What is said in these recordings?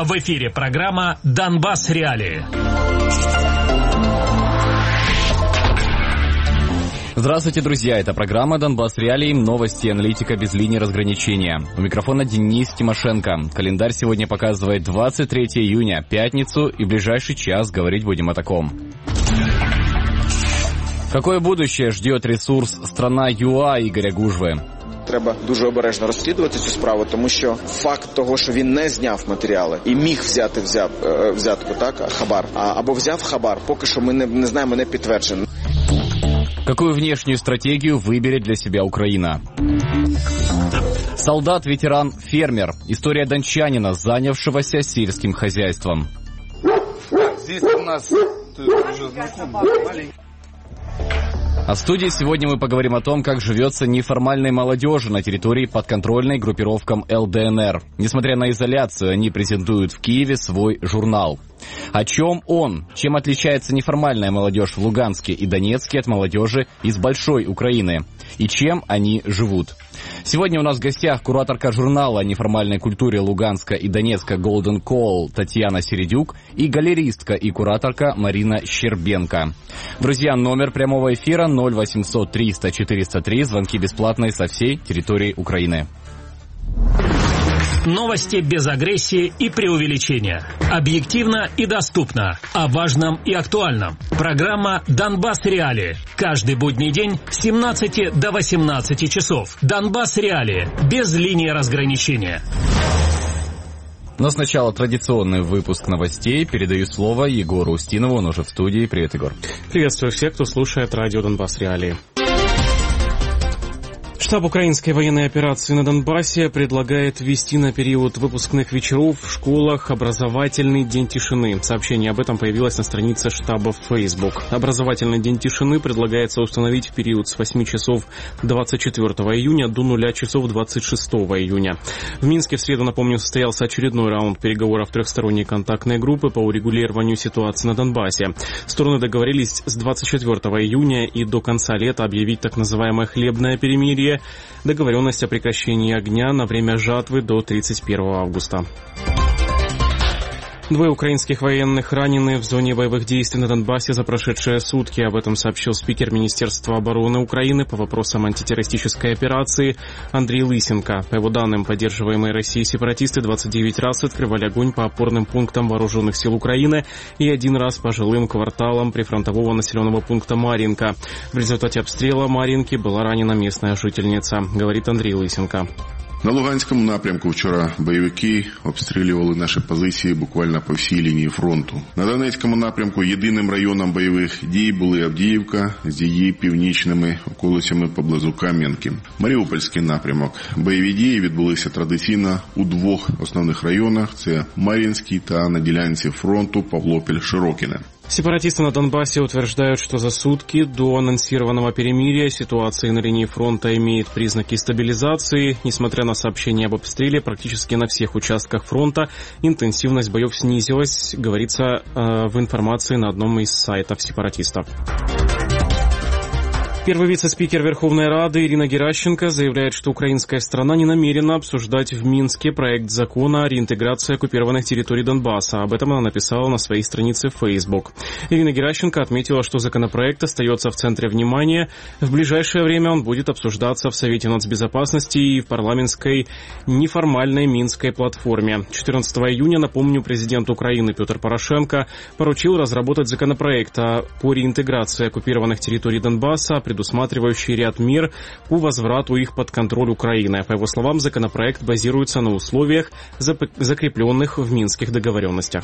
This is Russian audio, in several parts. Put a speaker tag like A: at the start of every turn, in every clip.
A: В эфире программа «Донбасс Реалии».
B: Здравствуйте, друзья! Это программа «Донбасс Реалии», новости и аналитика без линии разграничения. У микрофона Денис Тимошенко. Календарь сегодня показывает 23 июня, пятницу, и в ближайший час говорить будем о таком. Какое будущее ждет ресурс «Страна.ua» Ігоря Гужви?
C: Треба дуже обережно розслідувати цю справу, тому що факт того, що він не зняв матеріали і міг взяти взятку, так, хабар, або взяв хабар, поки що ми не знаємо, не підтверджено.
B: Какую внешнюю стратегию выберет для себя Украина? Солдат-ветеран-фермер. История дончанина, занявшегося сельским хозяйством.
D: Здесь у нас уже маленький.
B: А в студии сегодня мы поговорим о том, как живется неформальной молодежи на территории подконтрольной группировкам ЛДНР. Несмотря на изоляцию, они презентуют в Киеве свой журнал. О чем он? Чем отличается неформальная молодежь в Луганске и Донецке от молодежи из Большой Украины? И чем они живут? Сегодня у нас в гостях кураторка журнала о неформальной культуре Луганска и Донецка Golden Call Татьяна Середюк и галеристка и кураторка Марина Щербенко. Друзья, номер прямого эфира 0800 300 403, звонки бесплатные со всей территории Украины.
A: Новости без агрессии и преувеличения. Объективно и доступно. О важном и актуальном. Программа «Донбасс Реалии». Каждый будний день с 17 до 18 часов. «Донбасс Реалии». Без линии разграничения.
B: Но сначала традиционный выпуск новостей. Передаю слово Егору Устинову, он уже в студии. Привет, Егор.
E: Приветствую всех, кто слушает радио «Донбасс Реалии». Штаб украинской военной операции на Донбассе предлагает ввести на период выпускных вечеров в школах образовательный день тишины. Сообщение об этом появилось на странице штаба в Facebook. Образовательный день тишины предлагается установить в период с 8 часов 24 июня до 0 часов 26 июня. В Минске в среду, напомню, состоялся очередной раунд переговоров трехсторонней контактной группы по урегулированию ситуации на Донбассе. Стороны договорились с 24 июня и до конца лета объявить так называемое хлебное перемирие, договоренность о прекращении огня на время жатвы до 31 августа. Двое украинских военных ранены в зоне боевых действий на Донбассе за прошедшие сутки. Об этом сообщил спикер Министерства обороны Украины по вопросам антитеррористической операции Андрей Лысенко. По его данным, поддерживаемые Россией сепаратисты 29 раз открывали огонь по опорным пунктам вооруженных сил Украины и 1 раз по жилым кварталам прифронтового населенного пункта Мар'їнка. В результате обстрела Мар'їнки была ранена местная жительница, говорит Андрей Лысенко.
F: На Луганському напрямку вчора бойовики обстрілювали наші позиції буквально по всій лінії фронту. На Донецькому напрямку єдиним районом бойових дій були Авдіївка з її північними околицями поблизу Кам'янки. Маріупольський напрямок. Бойові дії відбулися традиційно у 2 основних районах – це Мар'їнський та на ділянці фронту Павлопіль-Широкине.
E: Сепаратисты на Донбассе утверждают, что за сутки до анонсированного перемирия ситуация на линии фронта имеет признаки стабилизации. Несмотря на сообщения об обстреле, практически на всех участках фронта интенсивность боев снизилась, говорится в информации на одном из сайтов сепаратистов. Первый вице-спикер Верховной Рады Ирина Геращенко заявляет, что украинская страна не намерена обсуждать в Минске проект закона о реинтеграции оккупированных территорий Донбасса. Об этом она написала на своей странице в Facebook. Ирина Геращенко отметила, что законопроект остается в центре внимания. В ближайшее время он будет обсуждаться в Совете нацбезопасности и в парламентской неформальной Минской платформе. 14 июня, напомню, президент Украины Петр Порошенко поручил разработать законопроект по реинтеграции оккупированных территорий Донбасса, предусматривающий ряд мер по возврату их под контроль Украины. По его словам, законопроект базируется на условиях, закрепленных в Минских договоренностях.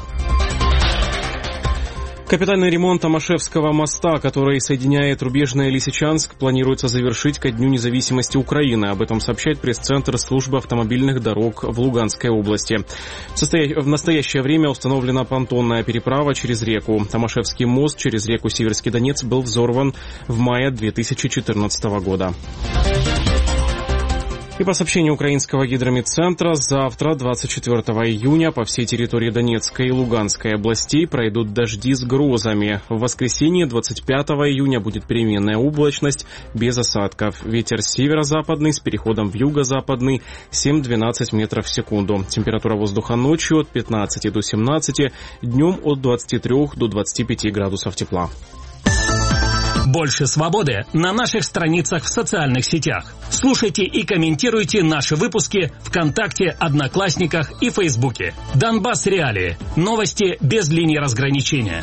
E: Капитальный ремонт Томашевского моста, который соединяет Рубежное и Лисичанск, планируется завершить ко Дню независимости Украины. Об этом сообщает пресс-центр службы автомобильных дорог в Луганской области. В настоящее время установлена понтонная переправа через реку. Томашевский мост через реку Северский Донец был взорван в мае 2014 года. И по сообщению украинского гидрометцентра, завтра, 24 июня, по всей территории Донецкой и Луганской областей пройдут дожди с грозами. В воскресенье, 25 июня, будет переменная облачность без осадков. Ветер северо-западный с переходом в юго-западный 7-12 метров в секунду. Температура воздуха ночью от 15 до 17, днем от 23 до 25 градусов тепла.
A: Больше свободы на наших страницах в социальных сетях. Слушайте и комментируйте наши выпуски ВКонтакте, Одноклассниках и Фейсбуке. Донбасс Реалии. Новости без линии разграничения.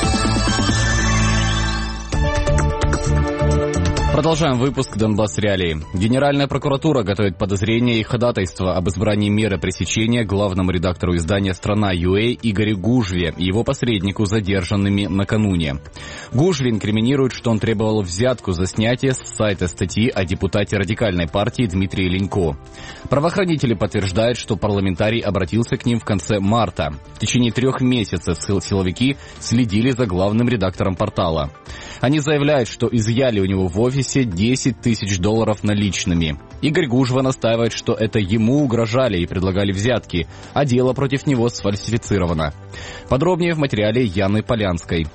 B: Продолжаем выпуск «Донбасс Реалии». Генеральная прокуратура готовит подозрения и ходатайство об избрании меры пресечения главному редактору издания «Страна.ua» Игорю Гужве и его посреднику, задержанными накануне. Гужве инкриминирует, что он требовал взятку за снятие с сайта статьи о депутате радикальной партии Дмитрии Линько. Правоохранители подтверждают, что парламентарий обратился к ним в конце марта. В течение 3 месяцев силовики следили за главным редактором портала. Они заявляют, что изъяли у него в офисе $10 тысяч наличными. Игорь Гужва настаивает, что это ему угрожали и предлагали взятки, а дело против него сфальсифицировано. Подробнее в материале Яны Полянской.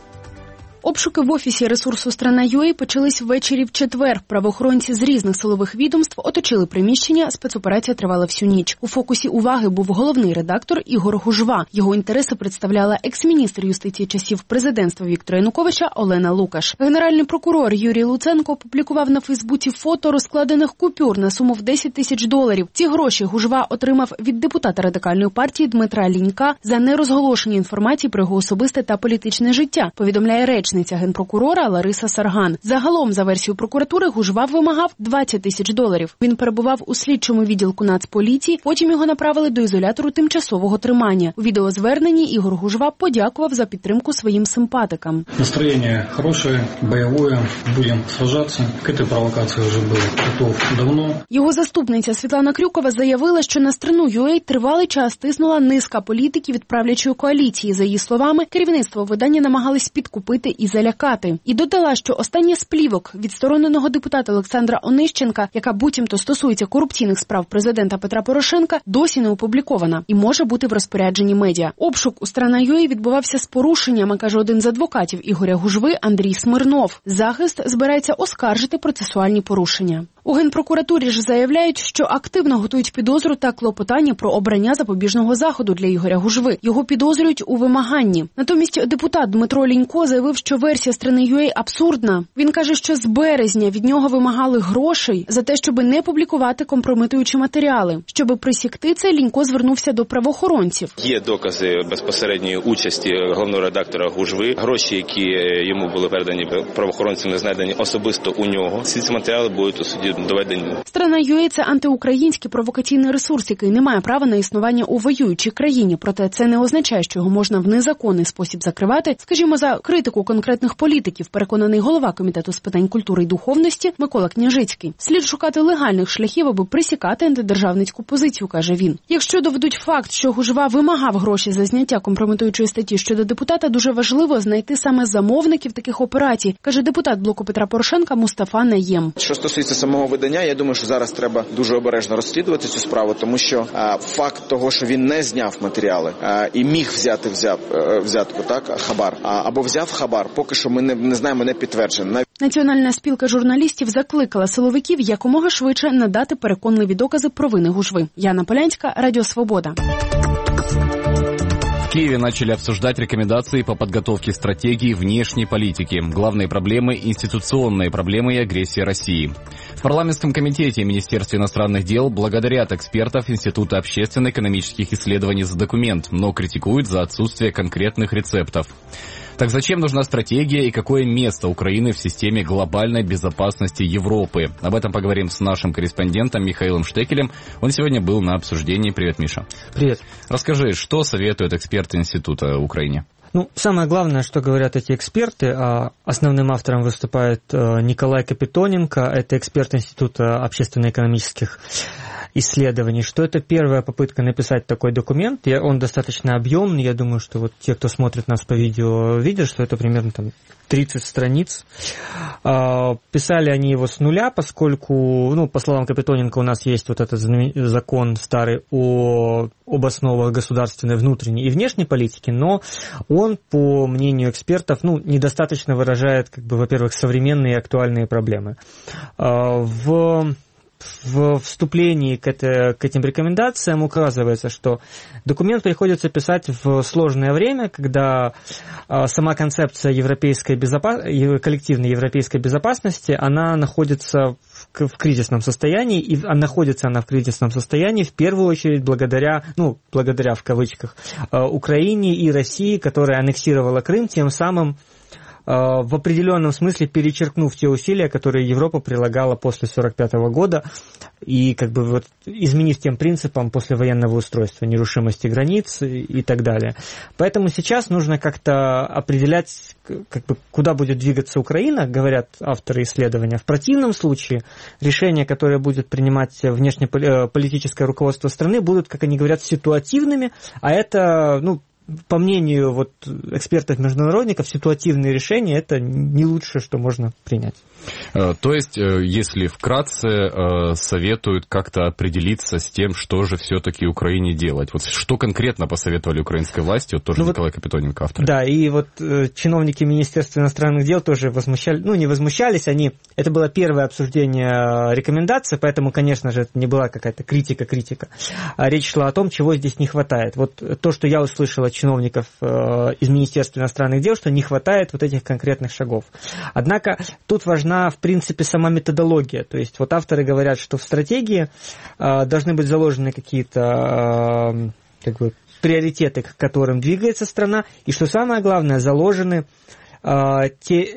G: Обшуки в офісі ресурсу «Страна.ua» почались ввечері в четвер. Правоохоронці з різних силових відомств оточили приміщення, спецоперація тривала всю ніч. У фокусі уваги був головний редактор Ігор Гужва. Його інтереси представляла екс-міністр юстиції часів президентства Віктора Януковича Олена Лукаш. Генеральний прокурор Юрій Луценко опублікував на Фейсбуці фото розкладених купюр на суму в $10 тисяч. Ці гроші Гужва отримав від депутата радикальної партії Дмитра Лінька за нерозголошення інформації про його особисте та політичне життя, повідомляє речниця генпрокурора Лариса Сарган. Загалом, за версією прокуратури, Гужва вимагав $20 тисяч. Він перебував у слідчому відділку Нацполіції, потім його направили до ізолятору тимчасового тримання. У відеозверненні Ігор Гужва подякував за підтримку своїм симпатикам.
H: Настроєння хороше, бойове, будемо сражатися. К цій провокації вже був готов давно.
G: Його заступниця Світлана Крюкова заявила, що на Страну.ua тривалий час тиснула низка політиків від правлячої коаліції. За її словами, керівництво видання намагались підкупити і залякати. І додала, що остання з плівок відстороненого депутата Олександра Онищенка, яка буцімто стосується корупційних справ президента Петра Порошенка, досі не опублікована і може бути в розпорядженні медіа. Обшук у Страна.ua відбувався з порушеннями, каже один з адвокатів Ігоря Гужви Андрій Смирнов. Захист збирається оскаржити процесуальні порушення. У Генпрокуратурі ж заявляють, що активно готують підозру та клопотання про обрання запобіжного заходу для Ігоря Гужви. Його підозрюють у вимаганні. Натомість депутат Дмитро Лінько заявив, що версія Страни.ua абсурдна. Він каже, що з березня від нього вимагали грошей за те, щоб не публікувати компрометуючі матеріали. Щоби присікти це, Лінько звернувся до правоохоронців.
I: Є докази безпосередньої участі головного редактора Гужви. Гроші, які йому були передані правоохоронцями, знайдені особисто у нього. Всі ці матеріали будуть у суді доведені.
G: Страна.ua – це антиукраїнський провокаційний ресурс, який не має права на існування у воюючій країні. Проте це не означає, що його можна в незаконний спосіб закривати, скажімо, за критику конкретних політиків, переконаний голова Комітету з питань культури і духовності Микола Княжицький. Слід шукати легальних шляхів, аби присікати антидержавницьку позицію, каже він. Якщо доведуть факт, що Гужва вимагав гроші за зняття компрометуючої статті щодо депутата, дуже важливо знайти саме замовників таких операцій, каже депутат блоку Петра Порошенка Мустафа Наєм.
C: Що стосується самого видання, я думаю, що зараз треба дуже обережно розслідувати цю справу, тому що факт того, що він не зняв матеріали і міг взяти взятку, так, хабар, або взяв хабар, поки що ми не знаємо, не підтверджено.
G: Національна спілка журналістів закликала силовиків якомога швидше надати переконливі докази про вини Гужви. Яна Полянська, Радіо Свобода.
B: В Киеве начали обсуждать рекомендации по подготовке стратегии внешней политики, главные проблемы, институционные проблемы и агрессия России. В парламентском комитете и Министерстве иностранных дел благодарят экспертов Института общественно-экономических исследований за документ, но критикуют за отсутствие конкретных рецептов. Так зачем нужна стратегия и какое место Украины в системе глобальной безопасности Европы? Об этом поговорим с нашим корреспондентом Михаилом Штекелем. Он сегодня был на обсуждении. Привет, Миша.
J: Привет.
B: Расскажи, что советуют эксперты Института Украине?
J: Самое главное, что говорят эти эксперты, основным автором выступает Николай Капитоненко, это эксперт Института общественно-экономических исследований, что это первая попытка написать такой документ. Он достаточно объемный, я думаю, что вот те, кто смотрит нас по видео, видят, что это примерно там 30 страниц. Писали они его с нуля, поскольку, по словам Капитоненко, у нас есть вот этот закон старый об основах государственной внутренней и внешней политики, но он, по мнению экспертов, недостаточно выражает, во-первых, современные и актуальные проблемы. В вступлении к этим рекомендациям указывается, что документ приходится писать в сложное время, когда сама концепция коллективной европейской безопасности, она находится в кризисном состоянии, и находится она в кризисном состоянии в первую очередь благодаря в кавычках, Украине и России, которая аннексировала Крым, тем самым в определенном смысле перечеркнув те усилия, которые Европа прилагала после 1945 года, и изменив тем принципам послевоенного устройства, нерушимости границ и так далее. Поэтому сейчас нужно как-то определять, куда будет двигаться Украина, говорят авторы исследования. В противном случае решения, которые будет принимать внешнеполитическое руководство страны, будут, как они говорят, ситуативными, а это, по мнению экспертов-международников, ситуативные решения – это не лучшее, что можно принять.
B: То есть, если вкратце, советуют как-то определиться с тем, что же все-таки Украине делать. Вот что конкретно посоветовали украинской власти, тоже Николай Капитоненко, автор.
J: Да, и чиновники Министерства иностранных дел тоже не возмущались, это было первое обсуждение рекомендаций, поэтому, конечно же, это не была какая-то критика, а речь шла о том, чего здесь не хватает. То, что я услышал от чиновников из Министерства иностранных дел, что не хватает этих конкретных шагов. Однако тут важна, в принципе, сама методология. То есть авторы говорят, что в стратегии должны быть заложены какие-то приоритеты, к которым двигается страна, и, что самое главное, заложены та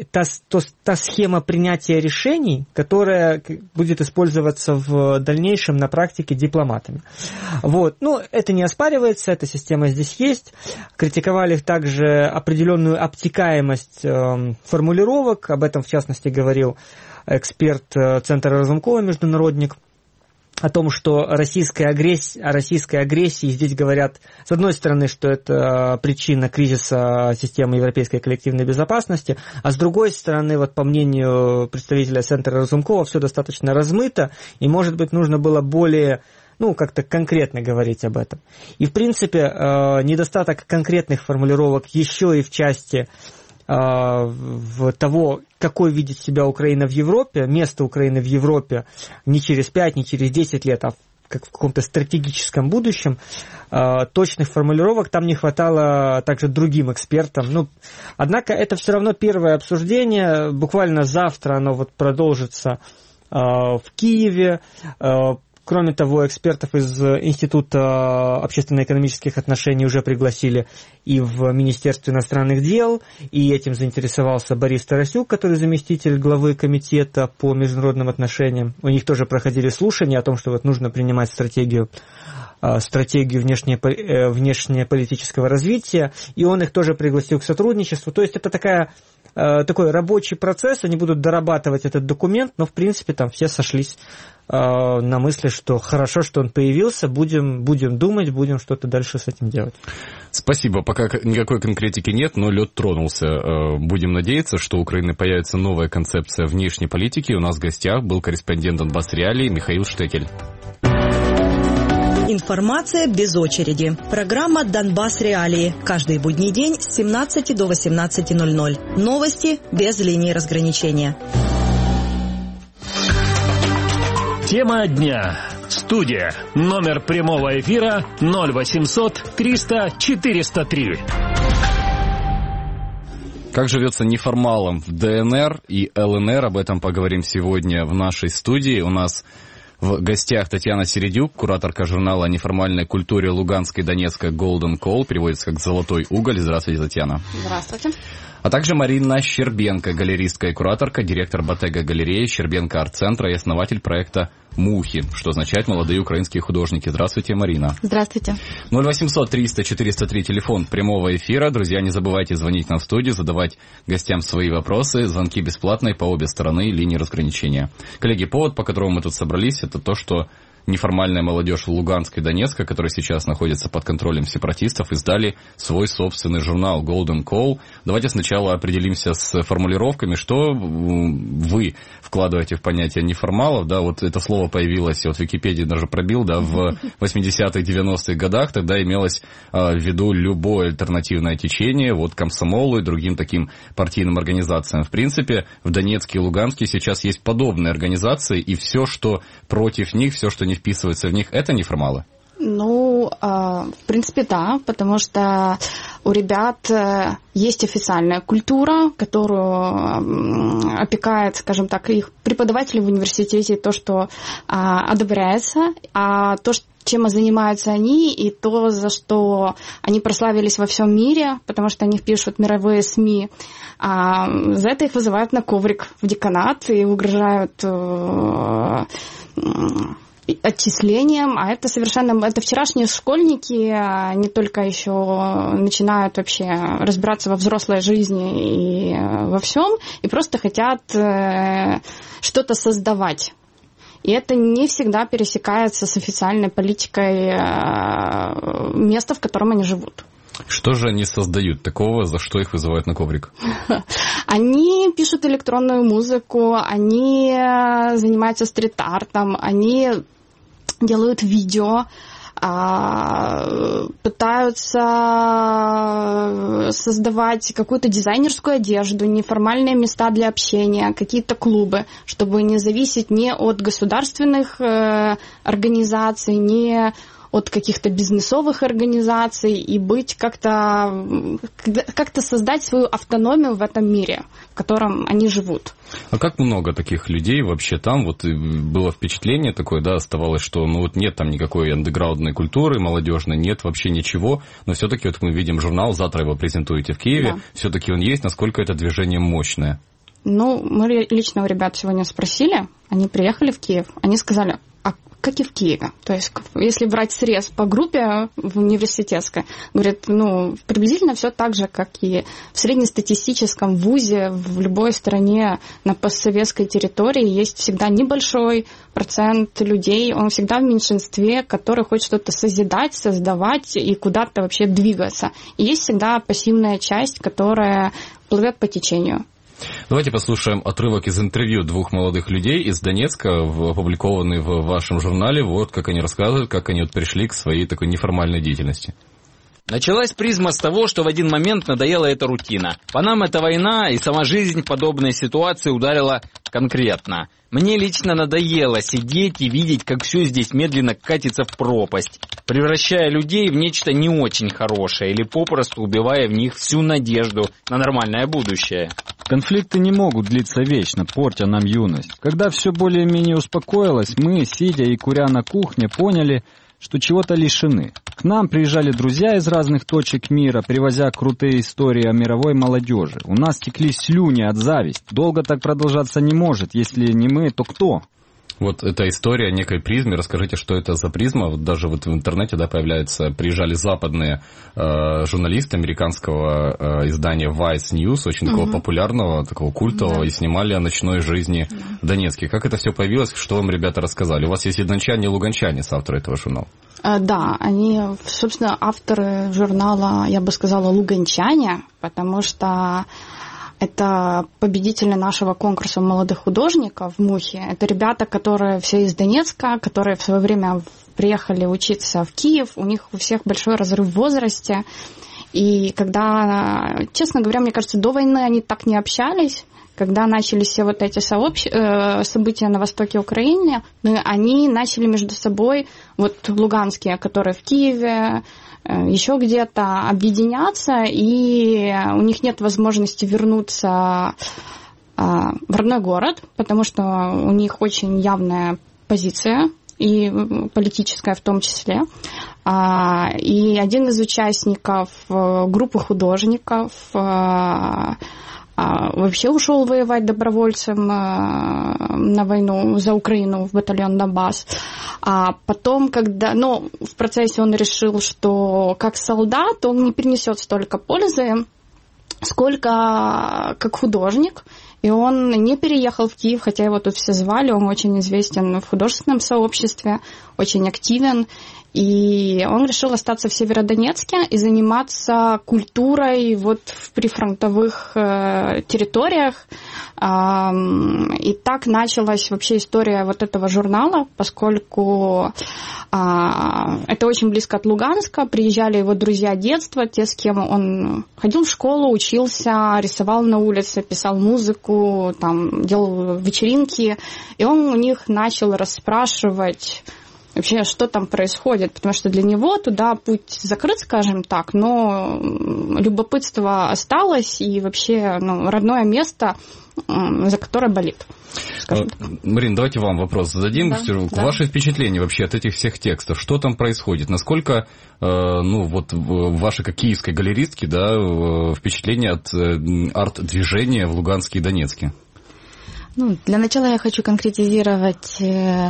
J: схема принятия решений, которая будет использоваться в дальнейшем на практике дипломатами. Это не оспаривается, эта система здесь есть. Критиковали также определенную обтекаемость формулировок, об этом, в частности, говорил эксперт Центра Разумкова, международник, о том, что о российской агрессии здесь говорят, с одной стороны, что это причина кризиса системы европейской коллективной безопасности, а с другой стороны, по мнению представителя Центра Разумкова, все достаточно размыто, и, может быть, нужно было более как-то конкретно говорить об этом. И, в принципе, недостаток конкретных формулировок еще и в части того, какой видит себя Украина в Европе, место Украины в Европе не через 5, не через 10 лет, а в каком-то стратегическом будущем, точных формулировок там не хватало также другим экспертам. Однако это все равно первое обсуждение, буквально завтра оно продолжится в Киеве. Кроме того, экспертов из Института общественно-экономических отношений уже пригласили и в Министерство иностранных дел, и этим заинтересовался Борис Тарасюк, который заместитель главы комитета по международным отношениям. У них тоже проходили слушания о том, что нужно принимать стратегию внешнеполитического развития, и он их тоже пригласил к сотрудничеству. То есть это такой рабочий процесс, они будут дорабатывать этот документ, но в принципе там все сошлись на мысли, что хорошо, что он появился, будем думать, будем что-то дальше с этим делать.
B: Спасибо. Пока никакой конкретики нет, но лед тронулся. Будем надеяться, что у Украины появится новая концепция внешней политики. У нас в гостях был корреспондент Донбасс Реалии Михаил Штекель.
K: Информация без очереди. Программа «Донбасс Реалии». Каждый будний день с 17 до 18:00. Новости без линии разграничения.
A: Тема дня. Студия. Номер прямого эфира 0800 300 403.
B: Как живется неформалам в ДНР и ЛНР? Об этом поговорим сегодня в нашей студии. У нас в гостях Татьяна Середюк, кураторка журнала о неформальной культуре Луганской и Донецкой Golden Call, переводится как «Золотой уголь». Здравствуйте, Татьяна.
L: Здравствуйте.
B: А также Марина Щербенко, галеристка и кураторка, директор Ботега-галереи, Щербенко арт-центра и основатель проекта «Мухи», что означает «Молодые украинские художники». Здравствуйте, Марина.
L: Здравствуйте.
B: 0800 300 403, телефон прямого эфира. Друзья, не забывайте звонить нам в студию, задавать гостям свои вопросы. Звонки бесплатные по обе стороны линии разграничения. Коллеги, повод, по которому мы тут собрались, это то, что неформальная молодежь Луганска и Донецка, которая сейчас находится под контролем сепаратистов, издали свой собственный журнал Golden Call. Давайте сначала определимся с формулировками, что вы вкладываете в понятие неформалов. Да, вот это слово появилось, вот в Википедии даже пробил, да, в 80-х, 90-х годах. Тогда имелось в виду любое альтернативное течение, вот комсомолу и другим таким партийным организациям. В принципе, в Донецке и Луганске сейчас есть подобные организации, и все, что против них, все, что не вписывается в них, это неформалы?
L: Ну, в принципе, да, потому что у ребят есть официальная культура, которую опекает, скажем так, их преподаватели в университете, то, что одобряется, а то, чем занимаются они, и то, за что они прославились во всем мире, потому что о них пишут мировые СМИ, за это их вызывают на коврик в деканат и угрожают отчислением, а это совершенно, это вчерашние школьники, они только еще начинают вообще разбираться во взрослой жизни и во всем, и просто хотят что-то создавать. И это не всегда пересекается с официальной политикой места, в котором они живут.
B: Что же они создают такого, за что их вызывают на коврик?
L: Они пишут электронную музыку, они занимаются стрит-артом, они делают видео, пытаются создавать какую-то дизайнерскую одежду, неформальные места для общения, какие-то клубы, чтобы не зависеть ни от государственных организаций, ни от каких-то бизнесовых организаций и быть как-то создать свою автономию в этом мире, в котором они живут.
B: А как много таких людей вообще там? Вот было впечатление такое, да, оставалось, что ну вот нет там никакой андеграундной культуры молодежной, нет вообще ничего, но все-таки вот мы видим журнал, завтра его презентуете в Киеве, да. Все-таки он есть, насколько это движение мощное? Ну, мы лично у ребят сегодня спросили, они приехали в Киев, они сказали, как и в Киеве. То есть, если брать срез по группе в университетской, говорят, ну, приблизительно все так же, как и в среднестатистическом вузе в любой стране на постсоветской территории есть всегда небольшой процент людей, он всегда в меньшинстве, который хочет что-то созидать, создавать и куда-то вообще двигаться. И есть всегда пассивная часть, которая плывет по течению. Давайте послушаем отрывок из интервью двух молодых людей из Донецка, опубликованный в вашем журнале. Вот как они рассказывают, как они вот пришли к своей такой неформальной деятельности.
M: Началась призма с того, что в один момент надоела эта рутина. По нам эта война и сама жизнь в подобной ситуации ударила конкретно. Мне лично надоело сидеть и видеть, как все здесь медленно катится в пропасть, превращая людей в нечто не очень хорошее или попросту убивая в них всю надежду на нормальное будущее.
N: Конфликты не могут длиться вечно, портя нам юность. Когда все более-менее успокоилось, мы, сидя и куря на кухне, поняли, что чего-то лишены. К нам приезжали друзья из разных точек мира, привозя крутые истории о мировой молодежи. У нас текли слюни от зависти. Долго так продолжаться не может. Если не мы, то кто?
B: Вот эта история о некой призме. Расскажите, что это за призма? Вот даже вот в интернете, да, приезжали западные журналисты американского издания Vice News, очень такого популярного, такого культового, и снимали о ночной жизни в Донецке. Как это все появилось? Что вам ребята рассказали? У вас есть и дончане, и луганчане, авторы этого журнала.
L: Да, они, собственно, авторы журнала, я бы сказала, луганчане, потому что это победители нашего конкурса молодых художников в Мухе. Это ребята, которые все из Донецка, которые в свое время приехали учиться в Киев. У них у всех большой разрыв в возрасте. И когда, честно говоря, мне кажется, до войны они так не общались. Когда начались все вот эти события на востоке Украины, они начали между собой, вот луганские, которые в Киеве, еще где-то объединяться, и у них нет возможности вернуться в родной город, потому что у них очень явная позиция, и политическая в том числе. И один из участников группы художников вообще ушел воевать добровольцем на войну за Украину в батальон Донбасс. А потом, когда, в процессе он решил, что как солдат он не принесет столько пользы, сколько как художник. И он не переехал в Киев, хотя его тут все звали, он очень известен в художественном сообществе, очень активен. И он решил остаться в Северодонецке и заниматься культурой вот в прифронтовых территориях. И так началась вообще история вот этого журнала, поскольку это очень близко от Луганска. Приезжали его друзья детства, те, с кем он ходил в школу, учился, рисовал на улице, писал музыку, там, делал вечеринки. И он у них начал расспрашивать вообще, что там происходит, потому что для него туда путь закрыт, скажем так, но любопытство осталось, и вообще родное место, за которое болит.
B: Марина, давайте вам вопрос зададим. Ваши впечатления вообще от этих всех текстов? Что там происходит? Насколько, ваши как киевской галеристки, впечатления от арт-движения в Луганске и Донецке?
O: Для начала я хочу конкретизировать,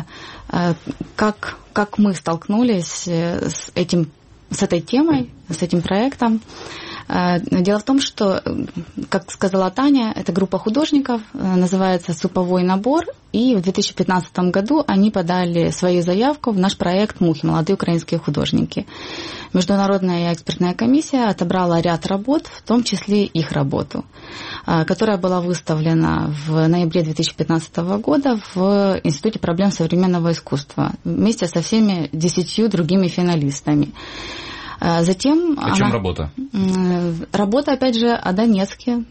O: как мы столкнулись с этой темой, с этим проектом. Дело в том, что, как сказала Таня, это группа художников, называется «Суповой набор», и в 2015 году они подали свою заявку в наш проект «Мухи. Молодые украинские художники». Международная экспертная комиссия отобрала ряд работ, в том числе их работу, которая была выставлена в ноябре 2015 года в Институте проблем современного искусства вместе со всеми 10 другими финалистами. Затем
B: о чем работа?
O: Работа, опять же, о Донецке.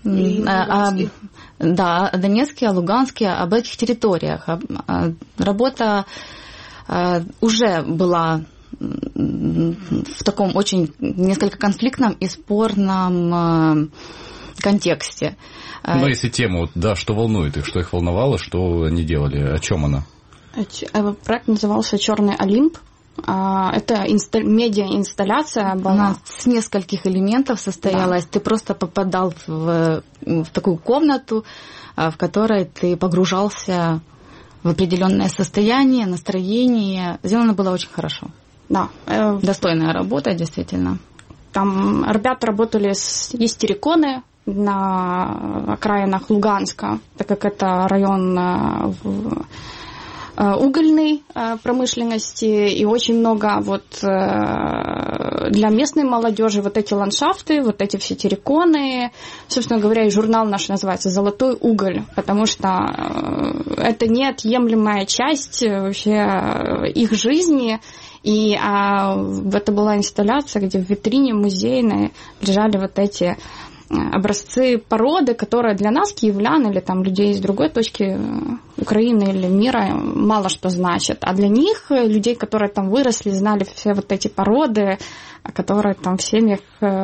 O: О Донецке, о Луганске, об этих территориях. Работа уже была в таком очень несколько конфликтном и спорном контексте.
B: Но если тему, что волнует их, что их волновало, что они делали, о чем она?
L: Проект назывался «Черный Олимп». Это медиа-инсталляция была.
O: Она с нескольких элементов состоялась. Да. Ты просто попадал в такую комнату, в которой ты погружался в определенное состояние, настроение. Сделано было очень хорошо.
L: Да.
O: Достойная работа, действительно.
L: Там ребята работали есть терриконы на окраинах Луганска, так как это район угольной промышленности, и очень много для местной молодежи эти ландшафты, эти все терриконы. Собственно говоря, и журнал наш называется «Золотой уголь», потому что это неотъемлемая часть вообще их жизни. И это была инсталляция, где в витрине музейной лежали эти образцы породы, которые для нас, киевлян или людей с другой точки Украины или мира, мало что значат. А для них, людей, которые там выросли, знали все эти породы, которые там в семьях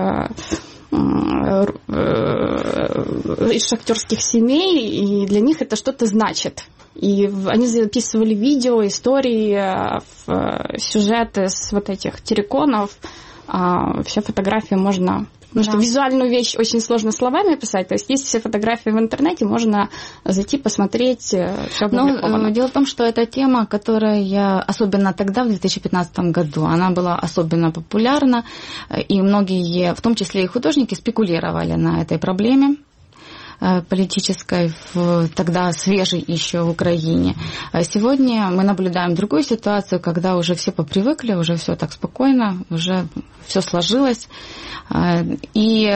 L: из шахтерских семей, и для них это что-то значит. И они записывали видео, истории, сюжеты с этих терриконов. Все фотографии можно... Потому что визуальную вещь очень сложно словами описать. То есть все фотографии в интернете, можно зайти, посмотреть, все опубликовано.
O: Дело в том, что эта тема, которая, особенно тогда, в 2015 году, она была особенно популярна, и многие, в том числе и художники, спекулировали на этой проблеме политической, тогда свежей еще в Украине. Сегодня мы наблюдаем другую ситуацию, когда уже все попривыкли, уже все так спокойно, уже все сложилось. И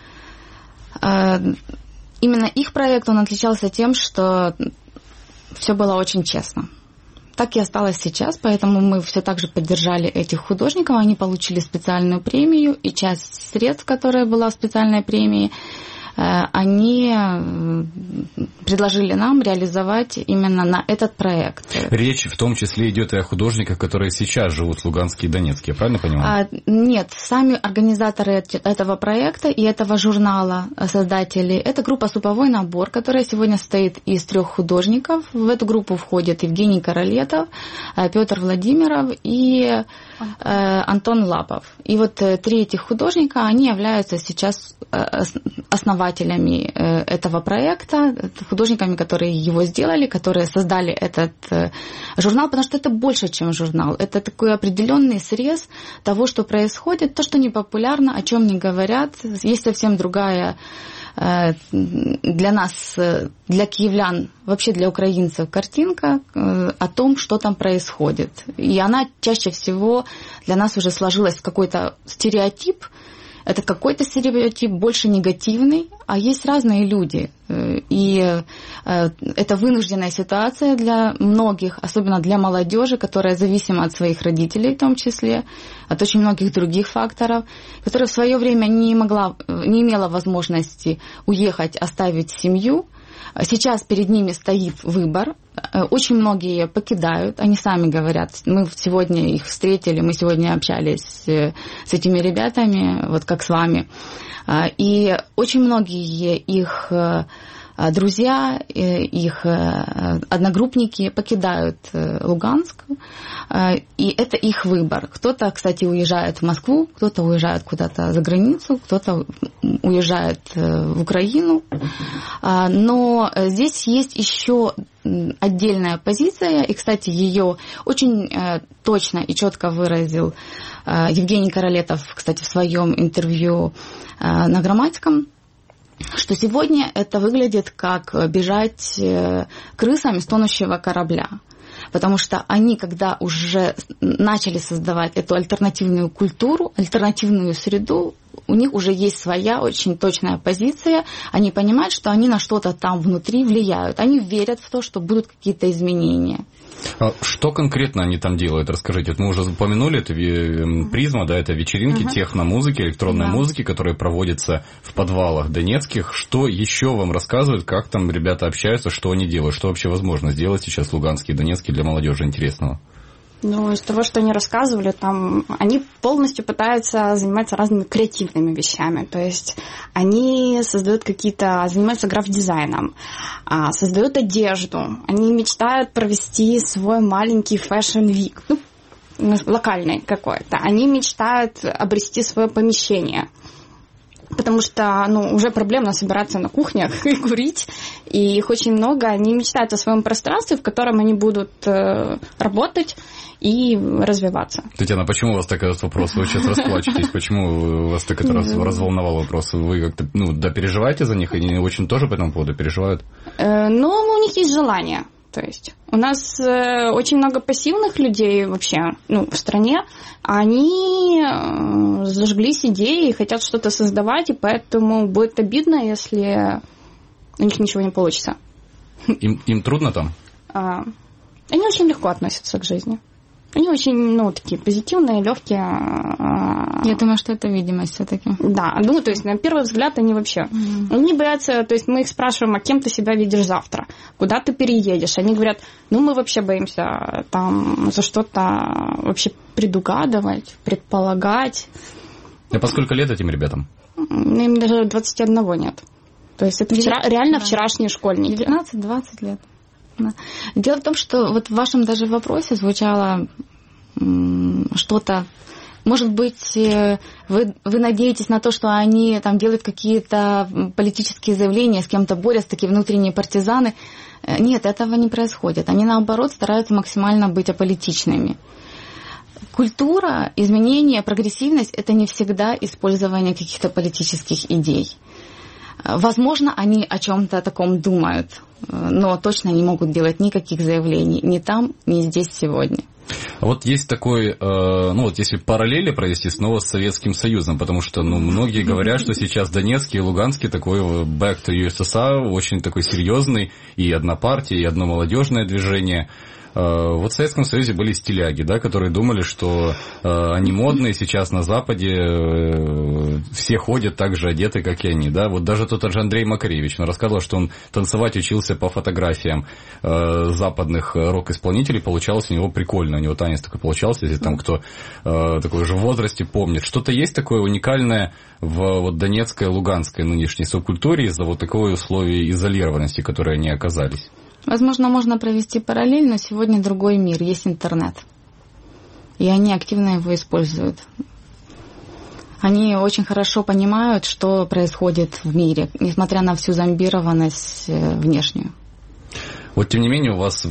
O: именно их проект, он отличался тем, что все было очень честно. Так и осталось сейчас, поэтому мы все так же поддержали этих художников. Они получили специальную премию, и часть средств, которая была в специальной премии, они предложили нам реализовать именно на этот проект.
B: Речь в том числе идет и о художниках, которые сейчас живут в Луганске и Донецке, я правильно понимаю?
O: Нет, сами организаторы этого проекта и этого журнала, создатели, это группа «Суповой набор», которая сегодня состоит из 3 художников. В эту группу входят Евгений Королетов, Петр Владимиров и Антон Лапов. И 3 этих художника, они являются сейчас основателями этого проекта, художниками, которые его сделали, которые создали этот журнал, потому что это больше, чем журнал. Это такой определенный срез того, что происходит, то, что не популярно, о чем не говорят. Есть совсем другая для нас, для киевлян, вообще для украинцев картинка о том, что там происходит. И она чаще всего для нас уже сложилась в какой-то стереотип. Это какой-то стереотип больше негативный, а есть разные люди. И это вынужденная ситуация для многих, особенно для молодежи, которая зависима от своих родителей в том числе, от очень многих других факторов, которая в свое время не имела возможности уехать, оставить семью. Сейчас перед ними стоит выбор. Очень многие покидают, они сами говорят. Мы сегодня их встретили, мы сегодня общались с этими ребятами, вот как с вами. И очень многие их друзья, их одногруппники покидают Луганск, и это их выбор. Кто-то, кстати, уезжает в Москву, кто-то уезжает куда-то за границу, кто-то уезжает в Украину. Но здесь есть еще отдельная позиция, и, кстати, ее очень точно и четко выразил Евгений Королетов, кстати, в своем интервью на Громадском, что сегодня это выглядит как бежать крысам из тонущего корабля. Потому что они, когда уже начали создавать эту альтернативную культуру, альтернативную среду, у них уже есть своя очень точная позиция. Они понимают, что они на что-то там внутри влияют. Они верят в то, что будут какие-то изменения.
B: Что конкретно они там делают? Расскажите. Вот мы уже упомянули, это «Призма», да, это вечеринки техно-музыки, электронной музыки, которые проводятся в подвалах донецких. Что еще вам рассказывают, как там ребята общаются, что они делают, что вообще возможно сделать сейчас в Луганске и Донецке для молодежи интересного?
L: Ну, из того, что они рассказывали, там они полностью пытаются заниматься разными креативными вещами. То есть они создают занимаются граф-дизайном, создают одежду. Они мечтают провести свой маленький фэшн-вик, локальный какой-то. Они мечтают обрести свое помещение. Потому что, уже проблемно собираться на кухнях и курить, и их очень много. Они мечтают о своем пространстве, в котором они будут работать и развиваться.
B: Татьяна, почему у вас такой вопрос? Вы сейчас расплачетесь. Почему вас так это разволновал вопрос? Вы как-то, переживаете за них? Они очень тоже по этому поводу переживают?
L: У них есть желание. То есть у нас очень много пассивных людей вообще в стране, они зажглись идеей и хотят что-то создавать, и поэтому будет обидно, если у них ничего не получится.
B: Им трудно там?
L: Они очень легко относятся к жизни. Они очень, такие позитивные, легкие.
O: Я думаю, что это видимость все-таки.
L: Да, то есть на первый взгляд они вообще... Они боятся, то есть мы их спрашиваем, а кем ты себя видишь завтра? Куда ты переедешь? Они говорят, мы вообще боимся там за что-то вообще предугадывать, предполагать.
B: А по сколько лет этим ребятам?
L: Им даже 21 нет. То есть это реально вчерашние школьники.
O: 19-20 лет. Дело в том, что вот в вашем даже вопросе звучало что-то, может быть, вы надеетесь на то, что они там делают какие-то политические заявления, с кем-то борются, такие внутренние партизаны. Нет, этого не происходит. Они, наоборот, стараются максимально быть аполитичными. Культура, изменение, прогрессивность – это не всегда использование каких-то политических идей. Возможно, они о чем-то таком думают, но точно не могут делать никаких заявлений ни там, ни здесь сегодня.
B: Вот есть такой, если параллели провести снова с Советским Союзом, потому что, многие говорят, что сейчас Донецкий и Луганский такой back to USSR, очень такой серьезный, и одна партия, и одно молодежное движение. Вот в Советском Союзе были стиляги, да, которые думали, что они модные, сейчас на Западе все ходят так же одеты, как и они. Да? Вот даже тот же Андрей Макаревич, он рассказывал, что он танцевать учился по фотографиям западных рок-исполнителей, получалось у него прикольно, у него танец такой получался, если там кто такой уже в возрасте помнит. Что-то есть такое уникальное в донецкой, луганской нынешней субкультуре из-за вот такого условия изолированности, в которой они оказались?
O: Возможно, можно провести параллель, но сегодня другой мир, есть интернет. И они активно его используют. Они очень хорошо понимают, что происходит в мире, несмотря на всю зомбированность внешнюю.
B: Вот, тем не менее, у вас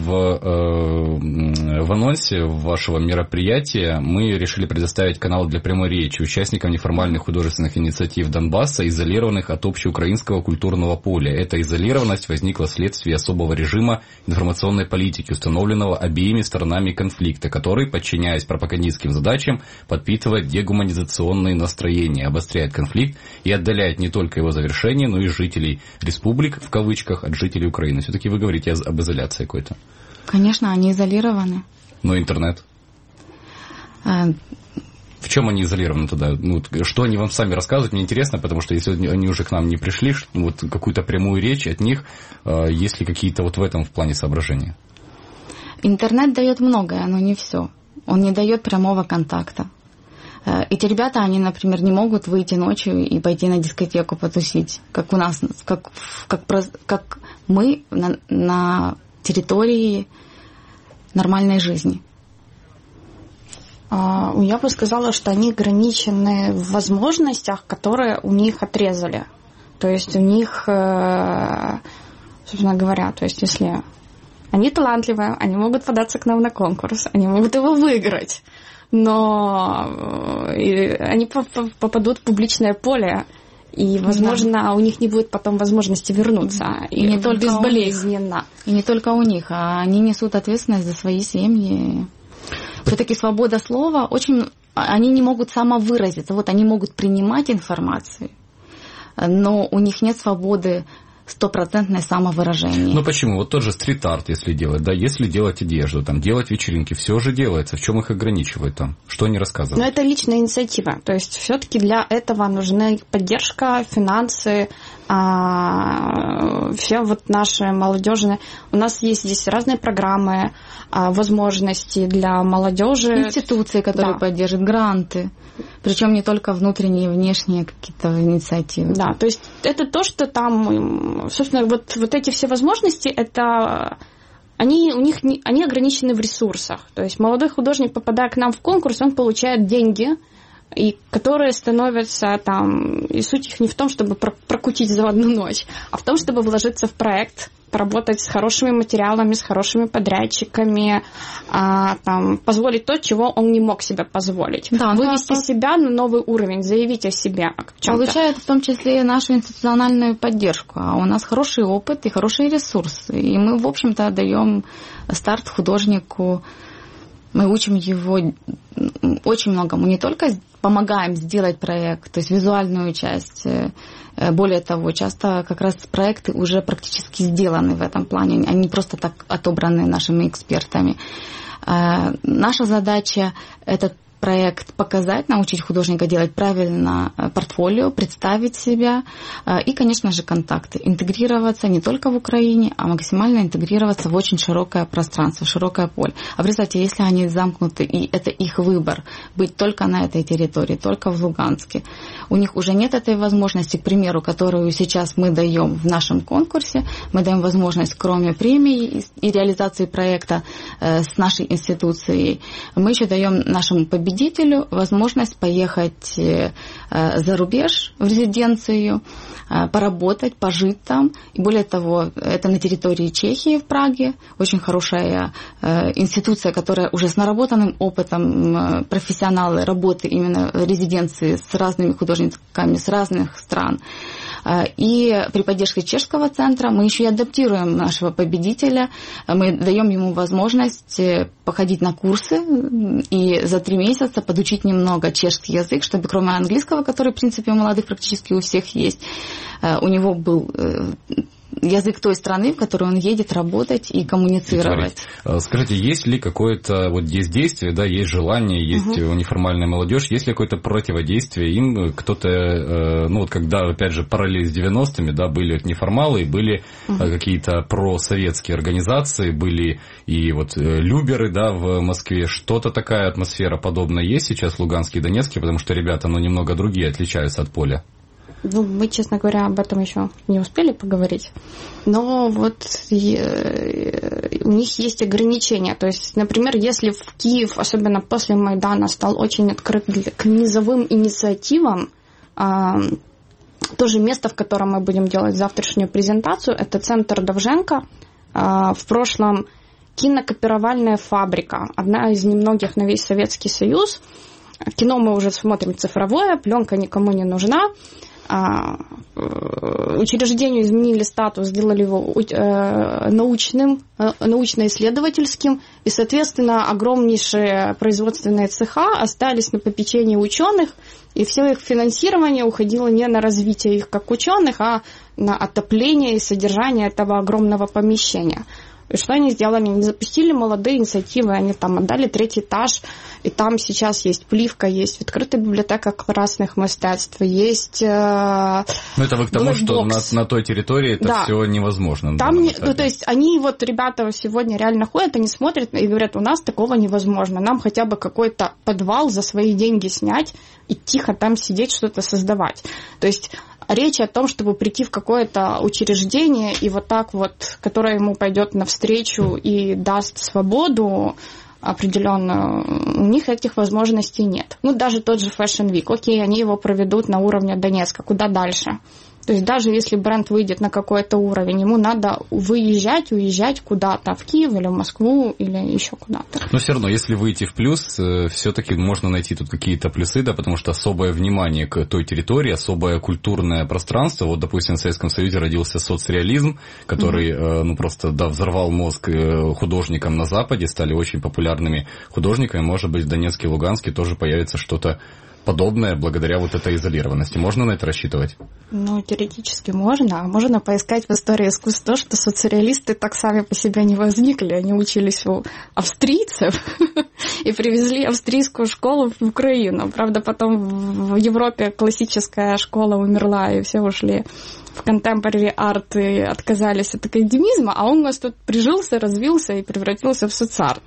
B: в анонсе вашего мероприятия мы решили предоставить канал для прямой речи участникам неформальных художественных инициатив Донбасса, изолированных от общеукраинского культурного поля. Эта изолированность возникла вследствие особого режима информационной политики, установленного обеими сторонами конфликта, который, подчиняясь пропагандистским задачам, подпитывает дегуманизационные настроения, обостряет конфликт и отдаляет не только его завершение, но и жителей республик, в кавычках, от жителей Украины. Все-таки вы говорите об изоляции какой-то.
O: Конечно, они изолированы.
B: Но интернет? В чем они изолированы туда? Ну, что они вам сами рассказывают? Мне интересно, потому что если они уже к нам не пришли, вот какую-то прямую речь от них, есть ли какие-то вот в этом в плане соображения?
O: Интернет дает многое, но не все. Он не дает прямого контакта. Эти ребята, они, например, не могут выйти ночью и пойти на дискотеку потусить, как у нас, как мы на территории нормальной жизни.
L: Я бы сказала, что они ограничены в возможностях, которые у них отрезали. То есть у них, собственно говоря, то есть если они талантливые, они могут податься к нам на конкурс, они могут его выиграть, но они попадут в публичное поле, и, возможно, у них не будет потом возможности вернуться.
O: И не только
L: безболезненно.
O: И не только у них, а они несут ответственность за свои семьи. Все-таки свобода слова, они не могут самовыразиться. Вот они могут принимать информацию, но у них нет свободы стопроцентное самовыражение.
B: Ну почему? Вот тот же стрит-арт, если делать, да, если делать одежду, там, делать вечеринки, все же делается. В чем их ограничивает там? Что они рассказывают?
L: Но это личная инициатива. То есть все-таки для этого нужны поддержка, финансы, все вот наши молодежные. У нас есть здесь разные программы, возможности для молодежи.
O: Институции, которые поддерживают, гранты. Причем не только внутренние и внешние какие-то инициативы.
L: Да, то есть это то, что там, собственно, вот эти все возможности, это они ограничены в ресурсах. То есть молодой художник, попадая к нам в конкурс, он получает деньги, и которые становятся там, и суть их не в том, чтобы прокутить за одну ночь, а в том, чтобы вложиться в проект, поработать с хорошими материалами, с хорошими подрядчиками, там, позволить то, чего он не мог себе позволить.
O: Да,
L: вывести себя на новый уровень, заявить о себе.
O: Получает в том числе и нашу институциональную поддержку. А у нас хороший опыт и хорошие ресурсы. И мы, в общем-то, даем старт художнику. Мы учим его очень многому. Не только помогаем сделать проект, то есть визуальную часть. Более того, часто как раз проекты уже практически сделаны в этом плане. Они просто так отобраны нашими экспертами. Наша задача – этот проект показать, научить художника делать правильно портфолио, представить себя и, конечно же, контакты. Интегрироваться не только в Украине, а максимально интегрироваться в очень широкое пространство, широкое поле. А представьте, если они замкнуты, и это их выбор, быть только на этой территории, только в Луганске, у них уже нет этой возможности, к примеру, которую сейчас мы даем в нашем конкурсе. Мы даем возможность, кроме премии и реализации проекта с нашей институцией, мы еще даем нашему победителю возможность поехать за рубеж в резиденцию, поработать, пожить там. И более того, это на территории Чехии, в Праге. Очень хорошая институция, которая уже с наработанным опытом, профессионалы работы именно в резиденции с разными художниками с разных стран. И при поддержке чешского центра мы еще и адаптируем нашего победителя. Мы даем ему возможность походить на курсы и за 3 месяца подучить немного чешский язык, чтобы кроме английского, который, в принципе, у молодых практически у всех есть, у него был язык той страны, в которую он едет работать и коммуницировать.
B: Скажите, есть ли какое-то, вот есть действие, да, есть желание, есть неформальная молодежь, есть ли какое-то противодействие им? Кто-то, ну вот когда, опять же, параллель с 90-ми, да, были неформалы, были какие-то просоветские организации, были и вот люберы, да, в Москве. Что-то такая атмосфера подобная есть сейчас в Луганске и Донецке, потому что ребята, ну, немного другие, отличаются от поля.
L: Ну, мы, честно говоря, об этом еще не успели поговорить. Но вот у них есть ограничения. То есть, например, если в Киев, особенно после Майдана, стал очень открыт к низовым инициативам, тоже место, в котором мы будем делать завтрашнюю презентацию, это центр Довженко. в прошлом кинокопировальная фабрика, одна из немногих на весь Советский Союз. Кино мы уже смотрим цифровое, пленка никому не нужна. Учреждению изменили статус, сделали его научно-исследовательским, и, соответственно, огромнейшие производственные цеха остались на попечении ученых, и все их финансирование уходило не на развитие их как ученых, а на отопление и содержание этого огромного помещения. И что они сделали? Они запустили молодые инициативы, они там отдали 3-й этаж, и там сейчас есть плівка, есть открытая библиотека классных мастерств, есть
B: это вы к тому, что на той территории это все невозможно.
L: Там то есть они вот, ребята сегодня реально ходят, они смотрят и говорят, у нас такого невозможно, нам хотя бы какой-то подвал за свои деньги снять и тихо там сидеть, что-то создавать. То есть речь о том, чтобы прийти в какое-то учреждение и вот так вот, которое ему пойдет навстречу и даст свободу определенную, у них этих возможностей нет. Ну, даже тот же Fashion Week, окей, они его проведут на уровне Донецка, куда дальше? То есть даже если бренд выйдет на какой-то уровень, ему надо уезжать куда-то, в Киев или в Москву или еще куда-то.
B: Но все равно, если выйти в плюс, все-таки можно найти тут какие-то плюсы, да, потому что особое внимание к той территории, особое культурное пространство. Вот, допустим, в Советском Союзе родился соцреализм, который, просто, взорвал мозг художникам на Западе, стали очень популярными художниками. Может быть, в Донецке и Луганске тоже появится что-то подобное благодаря вот этой изолированности. Можно на это рассчитывать?
L: Ну, теоретически можно. А можно поискать в истории искусства то, что соцреалисты так сами по себе не возникли. Они учились у австрийцев и привезли австрийскую школу в Украину. Правда, потом в Европе классическая школа умерла, и все ушли в contemporary art и отказались от академизма, а он у нас тут прижился, развился и превратился в соцарт.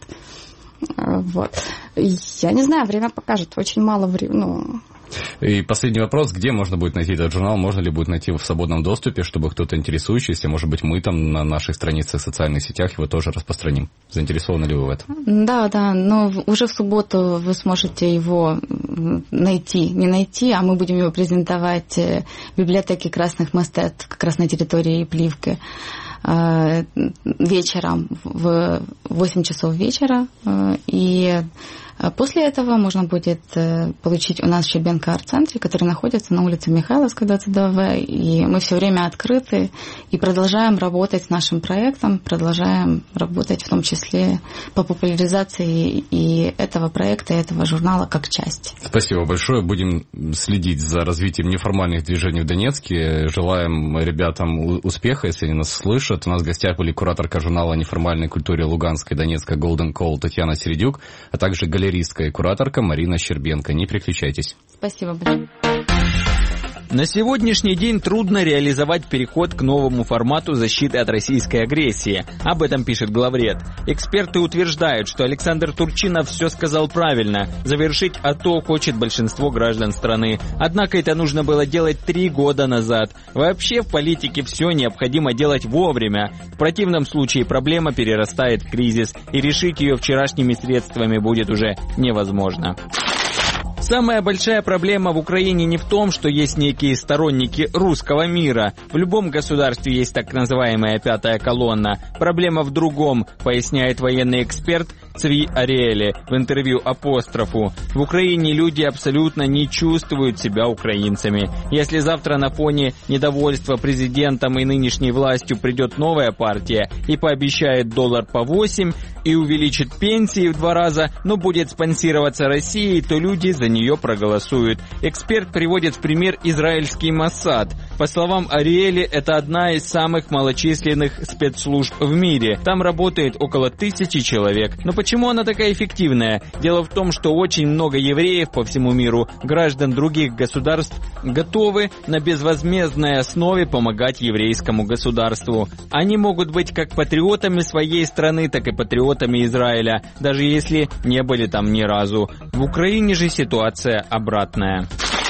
L: Вот. Я не знаю, время покажет, очень мало времени.
B: И последний вопрос, где можно будет найти этот журнал, можно ли будет найти в свободном доступе, чтобы кто-то интересующийся, может быть, мы там на наших страницах в социальных сетях его тоже распространим. Заинтересованы ли вы в этом?
O: Да, но уже в субботу вы сможете его не найти, а мы будем его презентовать в библиотеке Красных Мастет, как раз на территории Плівки, вечером в 8 часов вечера, и после этого можно будет получить у нас в Щебенко арт-центре, который находится на улице Михайловская, 22В, и мы все время открыты и продолжаем работать с нашим проектом, продолжаем работать в том числе по популяризации и этого проекта, и этого журнала как части.
B: Спасибо большое. Будем следить за развитием неформальных движений в Донецке. Желаем ребятам успеха, если они нас слышат. У нас в гостях были кураторка журнала о неформальной культуре Луганска и Донецка Golden Call Татьяна Середюк, а также галеристка и кураторка Марина Щербенко. Не переключайтесь.
O: Спасибо большое.
M: На сегодняшний день трудно реализовать переход к новому формату защиты от российской агрессии. Об этом пишет главред. Эксперты утверждают, что Александр Турчинов все сказал правильно. Завершить АТО хочет большинство граждан страны. Однако это нужно было делать 3 года назад. Вообще в политике все необходимо делать вовремя. В противном случае проблема перерастает в кризис, и решить ее вчерашними средствами будет уже невозможно. Самая большая проблема в Украине не в том, что есть некие сторонники русского мира. В любом государстве есть так называемая пятая колонна. Проблема в другом, поясняет военный эксперт Цви Ариэли в интервью Апострофу. В Украине люди абсолютно не чувствуют себя украинцами. Если завтра на фоне недовольства президентом и нынешней властью придет новая партия и пообещает $1 по 8 и увеличит пенсии в 2 раза, но будет спонсироваться Россией, то люди за нее проголосуют. Эксперт приводит в пример израильский Моссад. По словам Ариэли, это одна из самых малочисленных спецслужб в мире. Там работает около 1000 человек. Но почему она такая эффективная? Дело в том, что очень много евреев по всему миру, граждан других государств, готовы на безвозмездной основе помогать еврейскому государству. Они могут быть как патриотами своей страны, так и патриотами Израиля, даже если не были там ни разу. В Украине же ситуация обратная.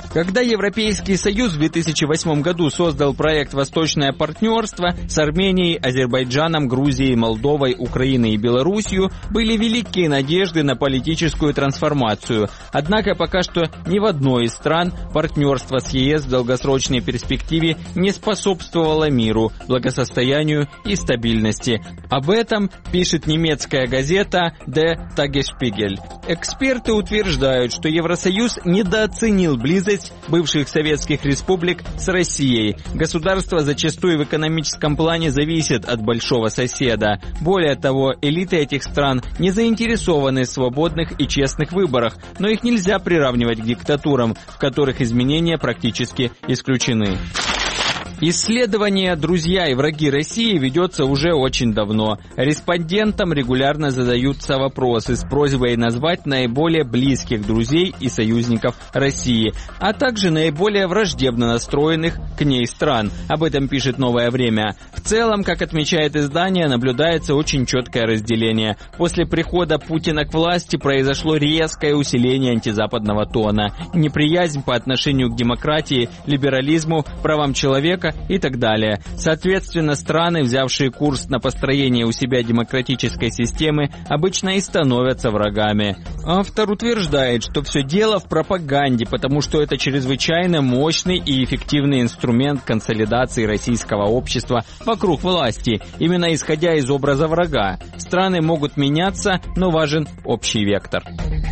M: Когда Европейский Союз в 2008 году создал проект «Восточное партнерство» с Арменией, Азербайджаном, Грузией, Молдовой, Украиной и Белоруссией, были великие надежды на политическую трансформацию. Однако пока что ни в одной из стран партнерство с ЕС в долгосрочной перспективе не способствовало миру, благосостоянию и стабильности. Об этом пишет немецкая газета Der Tagesspiegel. Эксперты утверждают, что Евросоюз недооценил близость бывших советских республик с Россией. Государства зачастую в экономическом плане зависят от большого соседа. Более того, элиты этих стран не заинтересованы в свободных и честных выборах, но их нельзя приравнивать к диктатурам, в которых изменения практически исключены. Исследование «Друзья и враги России» ведется уже очень давно. Респондентам регулярно задаются вопросы с просьбой назвать наиболее близких друзей и союзников России, а также наиболее враждебно настроенных к ней стран. Об этом пишет «Новое время». В целом, как отмечает издание, наблюдается очень четкое разделение. После прихода Путина к власти произошло резкое усиление антизападного тона. Неприязнь по отношению к демократии, либерализму, правам человека и так далее. Соответственно, страны, взявшие курс на построение у себя демократической системы, обычно и становятся врагами. Автор утверждает, что все дело в пропаганде, потому что это чрезвычайно мощный и эффективный инструмент консолидации российского общества вокруг власти, именно исходя из образа врага. Страны могут меняться, но важен общий вектор.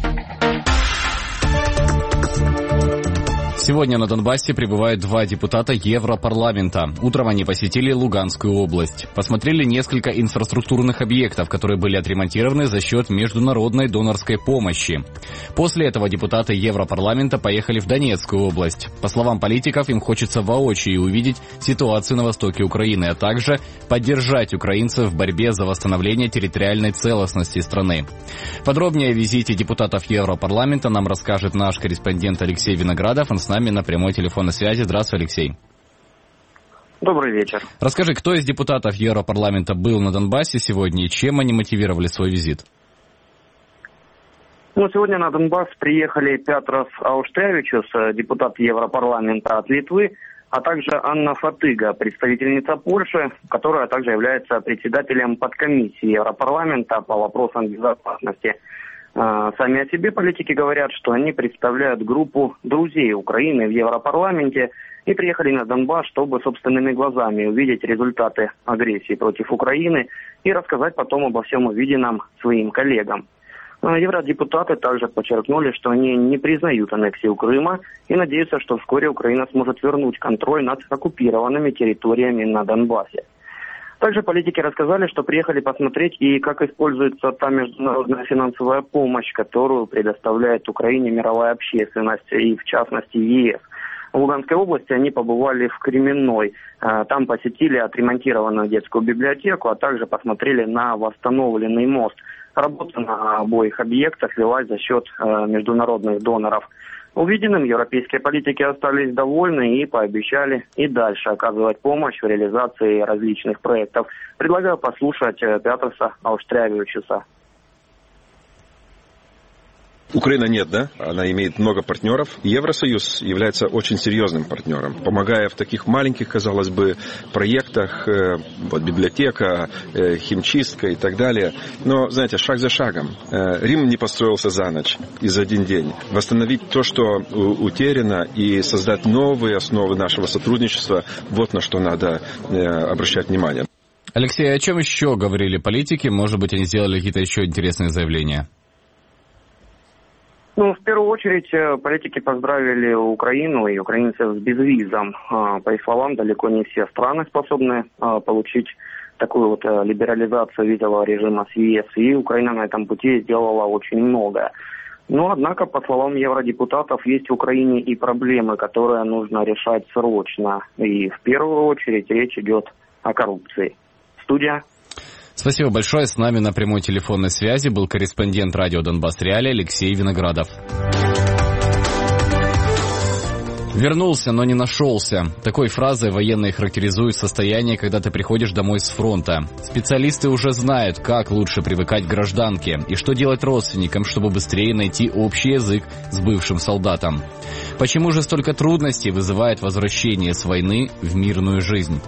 B: Сегодня на Донбассе прибывают 2 депутата Европарламента. Утром они посетили Луганскую область. Посмотрели несколько инфраструктурных объектов, которые были отремонтированы за счет международной донорской помощи. После этого депутаты Европарламента поехали в Донецкую область. По словам политиков, им хочется воочию увидеть ситуацию на востоке Украины, а также поддержать украинцев в борьбе за восстановление территориальной целостности страны. Подробнее о визите депутатов Европарламента нам расскажет наш корреспондент Алексей Виноградов. Он с нами на прямой телефонной связи. Здравствуй, Алексей.
P: Добрый вечер.
B: Расскажи, кто из депутатов Европарламента был на Донбассе сегодня и чем они мотивировали свой визит?
P: Сегодня на Донбасс приехали Петрас Ауштрявичус, депутат Европарламента от Литвы, а также Анна Фатыга, представительница Польши, которая также является председателем подкомиссии Европарламента по вопросам безопасности. Сами о себе политики говорят, что они представляют группу друзей Украины в Европарламенте и приехали на Донбасс, чтобы собственными глазами увидеть результаты агрессии против Украины и рассказать потом обо всем увиденном своим коллегам. Евродепутаты также подчеркнули, что они не признают аннексию Крыма и надеются, что вскоре Украина сможет вернуть контроль над оккупированными территориями на Донбассе. Также политики рассказали, что приехали посмотреть и как используется та международная финансовая помощь, которую предоставляет Украине мировая общественность и, в частности, ЕС. В Луганской области они побывали в Кременной. Там посетили отремонтированную детскую библиотеку, а также посмотрели на восстановленный мост. Работа на обоих объектах велась за счет международных доноров. Увиденным европейские политики остались довольны и пообещали и дальше оказывать помощь в реализации различных проектов. Предлагаю послушать Петраса Ауштрявичуса.
Q: Украина нет, да? Она имеет много партнеров. Евросоюз является очень серьезным партнером, помогая в таких маленьких, казалось бы, проектах, библиотека, химчистка и так далее. Но, знаете, шаг за шагом. Рим не построился за ночь и за один день. Восстановить то, что утеряно, и создать новые основы нашего сотрудничества, вот на что надо обращать внимание.
B: Алексей, о чем еще говорили политики? Может быть, они сделали какие-то еще интересные заявления?
P: В первую очередь, политики поздравили Украину и украинцев с безвизом. По их словам, далеко не все страны способны получить такую вот либерализацию визового режима с ЕС, и Украина на этом пути сделала очень многое. Но, однако, по словам евродепутатов, есть в Украине и проблемы, которые нужно решать срочно. И в первую очередь речь идет о коррупции. Студия.
B: Спасибо большое. С нами на прямой телефонной связи был корреспондент радио «Донбасс Реалии» Алексей Виноградов. Вернулся, но не нашелся. Такой фразой военные характеризуют состояние, когда ты приходишь домой с фронта. Специалисты уже знают, как лучше привыкать к гражданке и что делать родственникам, чтобы быстрее найти общий язык с бывшим солдатом. Почему же столько трудностей вызывает возвращение с войны в мирную жизнь?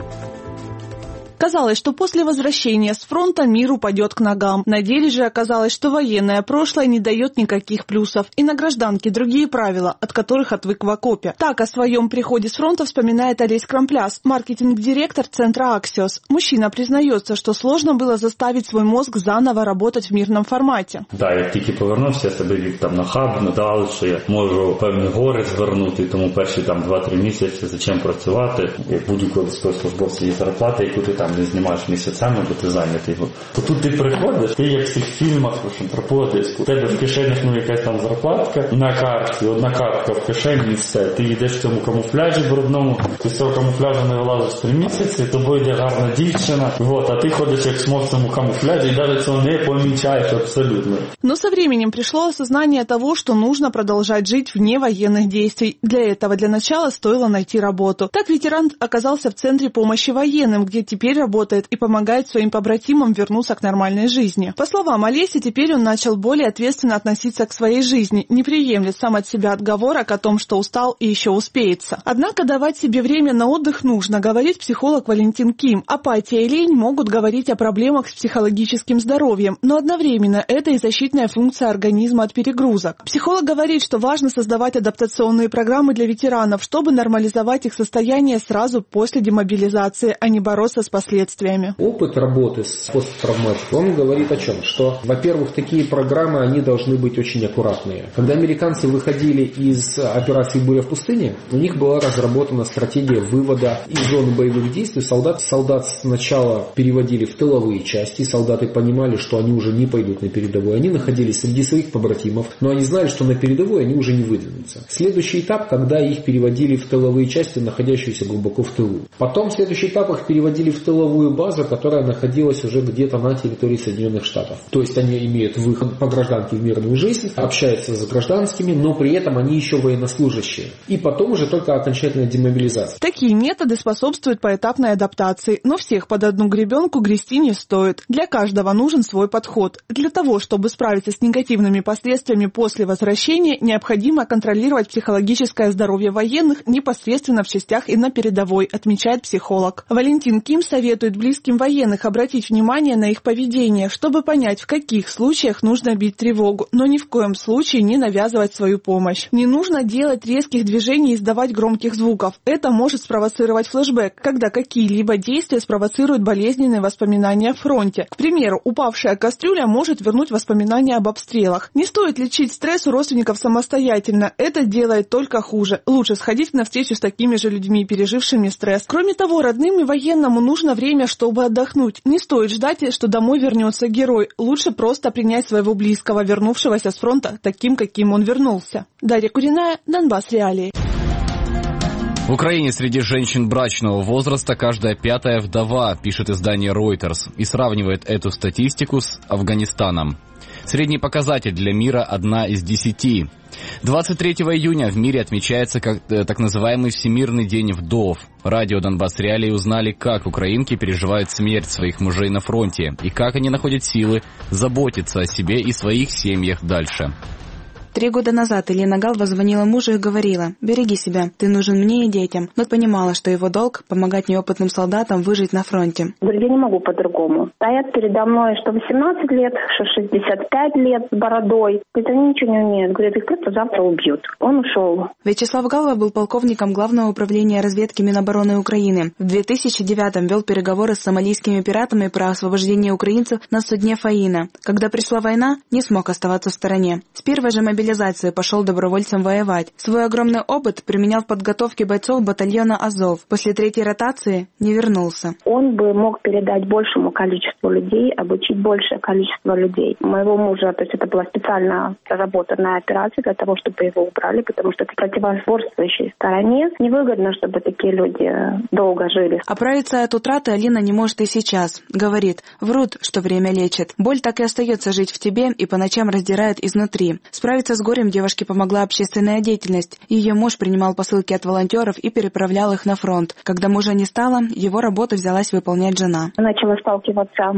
R: Казалось, что после возвращения с фронта мир упадет к ногам. На деле же оказалось, что военное прошлое не дает никаких плюсов. И на гражданке другие правила, от которых отвык в окопе. Так о своем приходе с фронта вспоминает Олесь Крампляс, маркетинг-директор центра «Аксиос». Мужчина признается, что сложно было заставить свой мозг заново работать в мирном форматі.
S: Да, як тільки повернувся, я себе вів там на хаб, надали, що я можу певні гори звернути, тому перші 2-3 місяці за чим працювати. Як будь-якого військовослужбовця є зарплата, яку ти там не знімаєш місяцями, бо ти зайнятий. То тут ти приходиш, ти як в цих фільмах про подиску, у тебе в кишенях якась там зарплатка на карті, одна картка в кишені і все. Ти йдеш в цьому камуфляжі брудному, ти з цього камуфляжу не вилазиш 3 місяці, тобою йде гарна дівчина, а ти ходиш як смог в цьому камуфляжі і навіть цього не помічаєш абсолютно.
R: Но со временем пришло осознание того, что нужно продолжать жить вне военных действий. Для этого для начала стоило найти работу. Так ветеран оказался в Центре помощи военным, где теперь работает и помогает своим побратимам вернуться к нормальной жизни. По словам Олеси, теперь он начал более ответственно относиться к своей жизни, не приемля сам от себя отговорок о том, что устал и еще успеется. Однако давать себе время на отдых нужно, говорит психолог Валентин Ким. Апатия и лень могут говорить о проблемах с психологическим здоровьем, но одновременно это и защитная функция организма от перегрузок. Психолог говорит, что важно создавать адаптационные программы для ветеранов, чтобы нормализовать их состояние сразу после демобилизации, а не бороться с последствиями.
T: Опыт работы с посттравматиком, он говорит о чем? Что, во-первых, такие программы, они должны быть очень аккуратные. Когда американцы выходили из операции «Буря в пустыне», у них была разработана стратегия вывода из зоны боевых действий солдат. Солдат сначала переводили в тыловые части, солдаты понимали, что они уже не пойдут на передовую, они находились среди своих побратимов, но они знали, что на передовой они уже не выдвинутся. Следующий этап, когда их переводили в тыловые части, находящиеся глубоко в тылу. Потом следующий этап их переводили в тыловую базу, которая находилась уже где-то на территории Соединенных Штатов. То есть они имеют выход по гражданке в мирную жизнь, общаются с гражданскими, но при этом они еще военнослужащие. И потом уже только окончательная демобилизация.
R: Такие методы способствуют поэтапной адаптации, но всех под одну гребенку грести не стоит. Для каждого нужен свой подход. Для того, чтобы справиться с негативными последствиями после возвращения, необходимо контролировать психологическое здоровье военных непосредственно в частях и на передовой, отмечает психолог. Валентин Ким советует близким военных обратить внимание на их поведение, чтобы понять, в каких случаях нужно бить тревогу, но ни в коем случае не навязывать свою помощь. Не нужно делать резких движений и издавать громких звуков. Это может спровоцировать флешбэк, когда какие-либо действия спровоцируют болезненные воспоминания о фронте. К примеру, упавшая кастрюля может вернуть воспоминания об обстрелах. Не стоит лечить стресс у родственников самостоятельно. Это делает только хуже. Лучше сходить на встречу с такими же людьми, пережившими стресс. Кроме того, родным и военному нужно время, чтобы отдохнуть. Не стоит ждать, что домой вернется герой. Лучше просто принять своего близкого, вернувшегося с фронта, таким, каким он вернулся. Дарья Куриная, Донбасс Реалии.
B: В Украине среди женщин брачного возраста каждая 5-я вдова, пишет издание Reuters, и сравнивает эту статистику с Афганистаном. Средний показатель для мира 1 из 10. 23 июня в мире отмечается как так называемый Всемирный день вдов. Радио Донбасс Реалии узнали, как украинки переживают смерть своих мужей на фронте и как они находят силы заботиться о себе и своих семьях дальше.
O: 3 года назад Елена Гал позвонила мужу и говорила: «Береги себя, ты нужен мне и детям», но понимала, что его долг – помогать неопытным солдатам выжить на фронте.
U: Говорю, я не могу по-другому. Стоят передо мной, что 18 лет, что 65 лет с бородой. Говорит, они ничего не умеют. Говорят, их просто завтра убьют. Он ушел.
O: Вячеслав Галва был полковником Главного управления разведки Минобороны Украины. В 2009-м вел переговоры с сомалийскими пиратами про освобождение украинцев на судне «Фаина». Когда пришла война, не смог оставаться в стороне. С первой же мобилизации пошел добровольцем воевать. Свой огромный опыт применял в подготовке бойцов батальона «Азов». После 3-й ротации не вернулся.
U: Он бы мог передать большему количеству людей, обучить большее количество людей. У моего мужа, то есть это была специально разработанная операция для того, чтобы его убрали, потому что противоборствующей стороне невыгодно, чтобы такие люди долго жили.
O: Оправиться от утраты Алина не может и сейчас. Говорит, врут, что время лечит. Боль так и остается жить в тебе и по ночам раздирает изнутри. Справиться с горем девушке помогла общественная деятельность. Ее муж принимал посылки от волонтеров и переправлял их на фронт. Когда мужа не стало, его работу взялась выполнять жена.
U: Начала сталкиваться с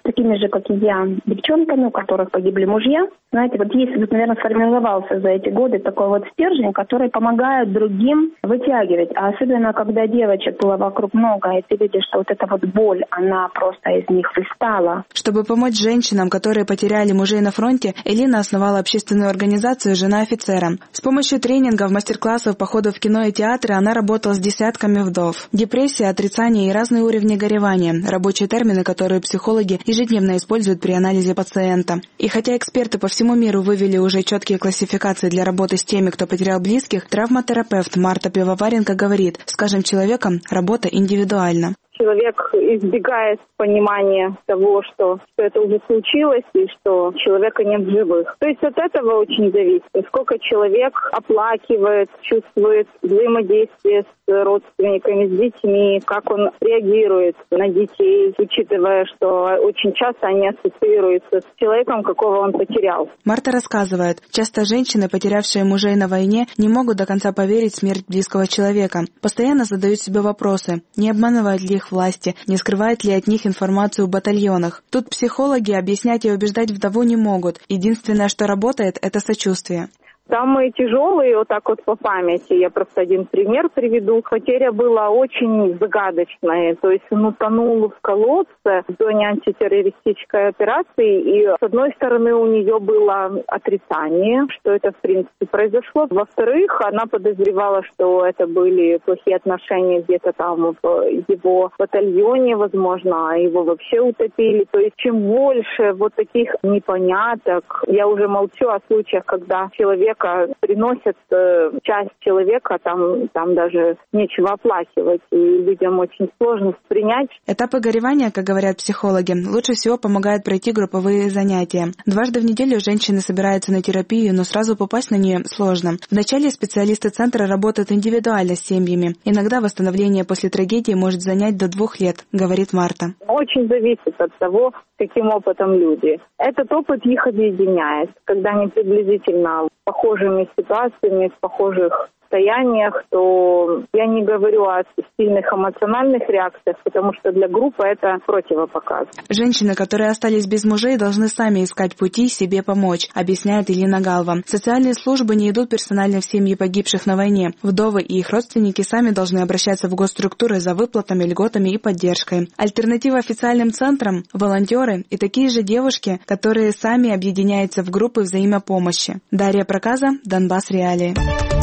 U: такими же, как и я, девчонками, у которых погибли мужья. Знаете, вот есть, наверное, сформировался за эти годы такой вот стержень, который помогает другим вытягивать. А особенно, когда девочек было вокруг много, и ты видишь, что вот эта вот боль, она просто из них выстала.
G: Чтобы помочь женщинам, которые потеряли мужей на фронте, Элина основала общественную организацию «Жена офицера». С помощью тренингов, мастер-классов, походов в кино и театры она работала с десятками вдов. Депрессия, отрицание и разные уровни горевания – рабочие термины, которые психологи ежедневно используют при анализе пациента. И хотя эксперты по всему миру вывели уже четкие классификации для работы с теми, кто потерял близких, травматерапевт Марта Пивоваренко говорит, с каждым человеком работа индивидуальна.
D: Человек избегает понимания того, что это уже случилось и что человека нет в живых. То есть от этого очень зависит, сколько человек оплакивает, чувствует взаимодействие с родственниками, с детьми, как он реагирует на детей, учитывая, что очень часто они ассоциируются с человеком, какого он потерял.
G: Марта рассказывает, часто женщины, потерявшие мужей на войне, не могут до конца поверить в смерть близкого человека. Постоянно задают себе вопросы, не обманывают ли их власти, не скрывает ли от них информацию в батальонах. Тут психологи объяснять и убеждать вдову не могут. Единственное, что работает, это сочувствие.
D: Самые тяжелые, вот так вот по памяти, я просто один пример приведу. Потеря была очень загадочная. То есть он утонул в колодце в зоне антитеррористической операции. И с одной стороны у нее было отрицание, что это в принципе произошло. Во-вторых, она подозревала, что это были плохие отношения где-то там в его батальоне, возможно, его вообще утопили. То есть чем больше вот таких непоняток, я уже молчу о случаях, когда человек приносят часть человека, там даже нечего оплакивать, и людям очень сложно принять.
G: Этапы горевания, как говорят психологи, лучше всего помогают пройти групповые занятия. Дважды в неделю женщины собираются на терапию, но сразу попасть на нее сложно. Вначале специалисты центра работают индивидуально с семьями. Иногда восстановление после трагедии может занять до 2 лет, говорит Марта.
D: Очень зависит от того, каким опытом люди. Этот опыт их объединяет, когда они приблизительно похожими ситуациями, в похожих состояниях, то я не говорю о сильных эмоциональных реакциях, потому что для группы это противопоказ.
G: Женщины, которые остались без мужей, должны сами искать пути себе помочь, объясняет Элина Галва. Социальные службы не идут персонально в семьи погибших на войне. Вдовы и их родственники сами должны обращаться в госструктуры за выплатами, льготами и поддержкой. Альтернатива официальным центрам – волонтеры и такие же девушки, которые сами объединяются в группы взаимопомощи. Дарья Проказа, Донбасс Реалии.